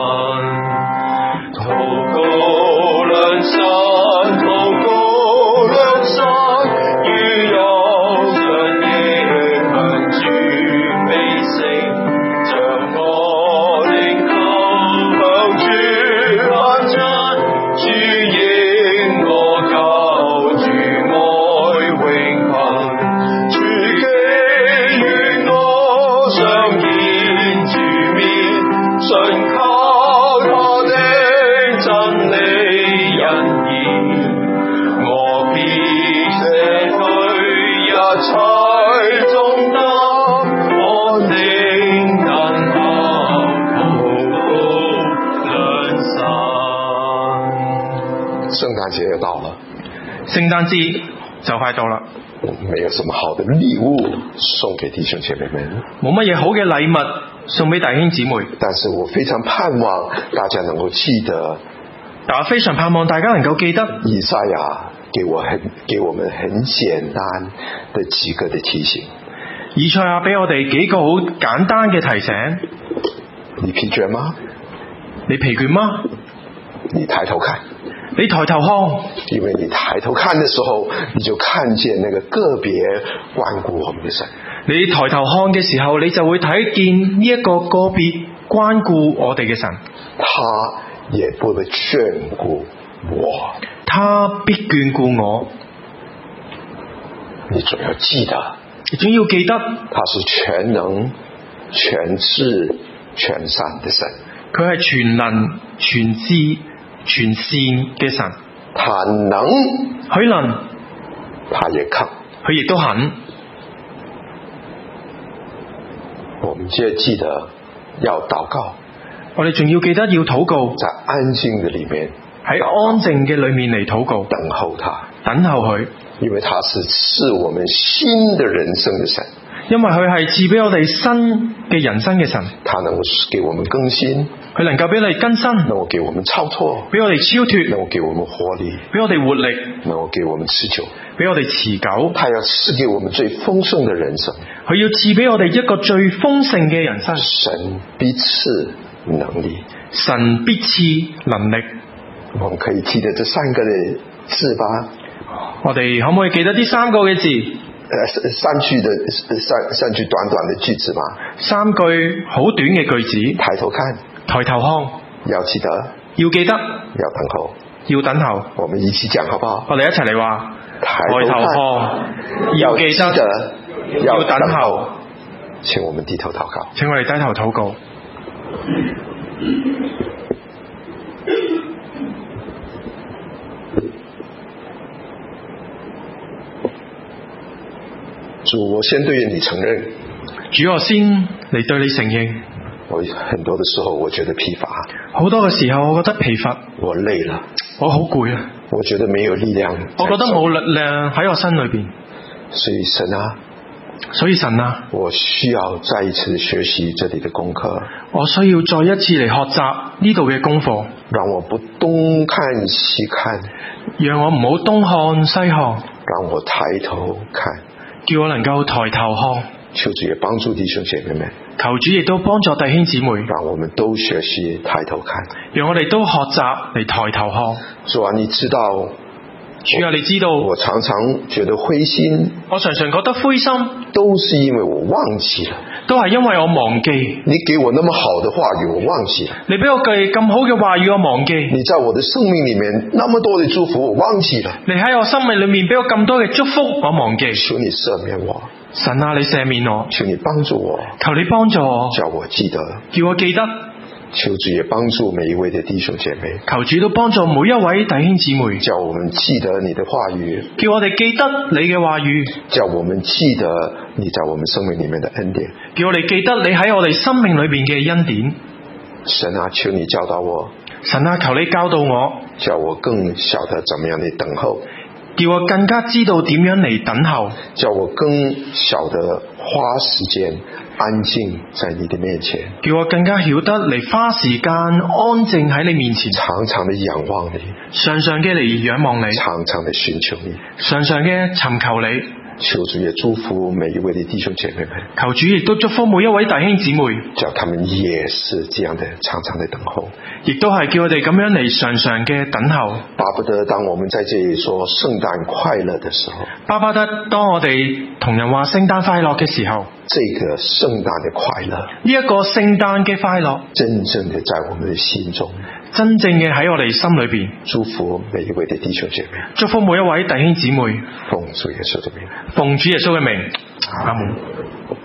禱告良神，禱告良神，如有相逆向主飛升，將我靈求向主攀親，主應我求，主愛永恆，主記與我相見主面，信靠他的真理恩言，我必捨去一切重擔，安定等候禱告良神。聖誕節又到了， 聖誕節就快到啦， 沒有什麼好的禮物送給弟兄姐妹們， 冇乜嘢好嘅禮物送俾弟兄姊妹， 但是我非常盼望大家能夠記得但我非常盼望大家能夠記得以賽亞給我很給我們很簡單的幾個的提醒。 以賽亞俾我哋幾個好簡單嘅提醒。 你疲倦嗎？ 你疲倦嗎？ 你抬頭看， 你抬頭看， 因為你抬頭看的時候，你就看見那個個別關顧我們的神。 你抬頭看嘅時候，你就會睇見呢一個個別關顧我哋嘅神。 他也不會眷顧我， 他必眷顧我。 你總要記得， 你總要記得， 他是全能、全智、全善的神。 佢係全能、全智、全善嘅神。 他能， 佢能， 他也肯， 佢亦都肯。 我們就記得要禱告， 我哋仲要記得要禱告， 在安靜的裏面， 喺安靜嘅裏面嚟禱告， 等候他， 等候佢， 因為他是賜我們新的人生的神。 因為佢係賜俾我哋新嘅人生嘅神， 他能夠給我們更新， 佢能夠俾我哋更新， 能夠給我們超脫， 俾我哋超脫， 能夠給我們活力， 俾我哋活力， 能夠給我們持久， 俾我哋持久。 他要賜給我們最豐盛的人生， 佢要賜俾我哋一個最豐盛嘅人生。 神必賜能力， 神必賜能力。 我們可以記得這三個的字吧？ 我哋可唔可以記得呢三個嘅字？ 呃，三句的三三句短短的句子嘛， 三句好短嘅句子。 抬頭看， 抬頭看， 要記得， 要記得， 要等候， 要等候。 我們一起講好不好？ 我哋一齊嚟話， 抬頭看，要記得，要等候。 請我們低頭禱告， 請我哋低頭禱告。 主，我先對你承認， 主，我先嚟對你承認， 我很多的時候我覺得疲乏， 好多嘅時候我覺得疲乏， 我累了， 我好攰啊， 我覺得沒有力量， 我覺得冇力量喺我身裏邊。 所以神啊， 所以神啊， 我需要再一次學習這裡的功課， 我需要再一次嚟學習呢度嘅功課， 讓我不東看西看， 讓我唔好東看西看， 讓我抬頭看， 叫我能夠抬頭看。 求主也幫助弟兄姐妹們， 求主亦都幫助弟兄姊妹， 讓我們都學習抬頭看。 讓我哋都學習嚟抬頭看。 主啊，你知道， 主啊，你知道， 我常常覺得灰心， 我常常覺得灰心， 都是因為我忘記了。 都係因為我忘記。 你給我那麼好的話語，我忘記了。 你俾我嘅咁好嘅話語，我忘記。 你在我的生命裏面那麼多的祝福，我忘記了。 你喺我生命裏面俾我咁多嘅祝福，我忘記。 求你赦免我， 神啊，你赦免我， 求你幫助我， 求你幫助我， 叫我記得， 叫我記得。 求主也幫助每一位的弟兄姐妹， 求主都幫助每一位弟兄姊妹， 叫我們記得你的話語， 叫我哋記得你嘅話語， 叫我們記得你在我們生命裏面的恩典， 叫我哋記得你喺我哋生命裏邊嘅恩典。 神啊，求你教導我， 神啊，求你教導我， 叫我更曉得怎麼樣的等候， 叫我更加知道點樣嚟等候， 叫我更曉得花時間安靜在你的面前， 叫我更加曉得嚟花時間安靜喺你面前， 常常的仰望你， 常常嘅嚟仰望你， 常常的尋求你， 常常嘅尋求你。 求主也祝福每一位的弟兄姐妹們， 求主亦都祝福每一位弟兄姊妹， 叫他們也是這樣的常常的等候， 亦都係叫我哋咁樣嚟常常嘅等候。 巴不得當我們在這裡說聖誕快樂的時候， 巴不得當我哋同人話聖誕快樂嘅時候， 這個聖誕的快樂， 呢一個聖誕嘅快樂， 真正的在我們的心中， 真正嘅喺我哋心裏邊， 祝福每一位的弟兄姐妹， 祝福每一位弟兄姊妹， 奉主耶穌的名， 奉主耶穌嘅名，阿門。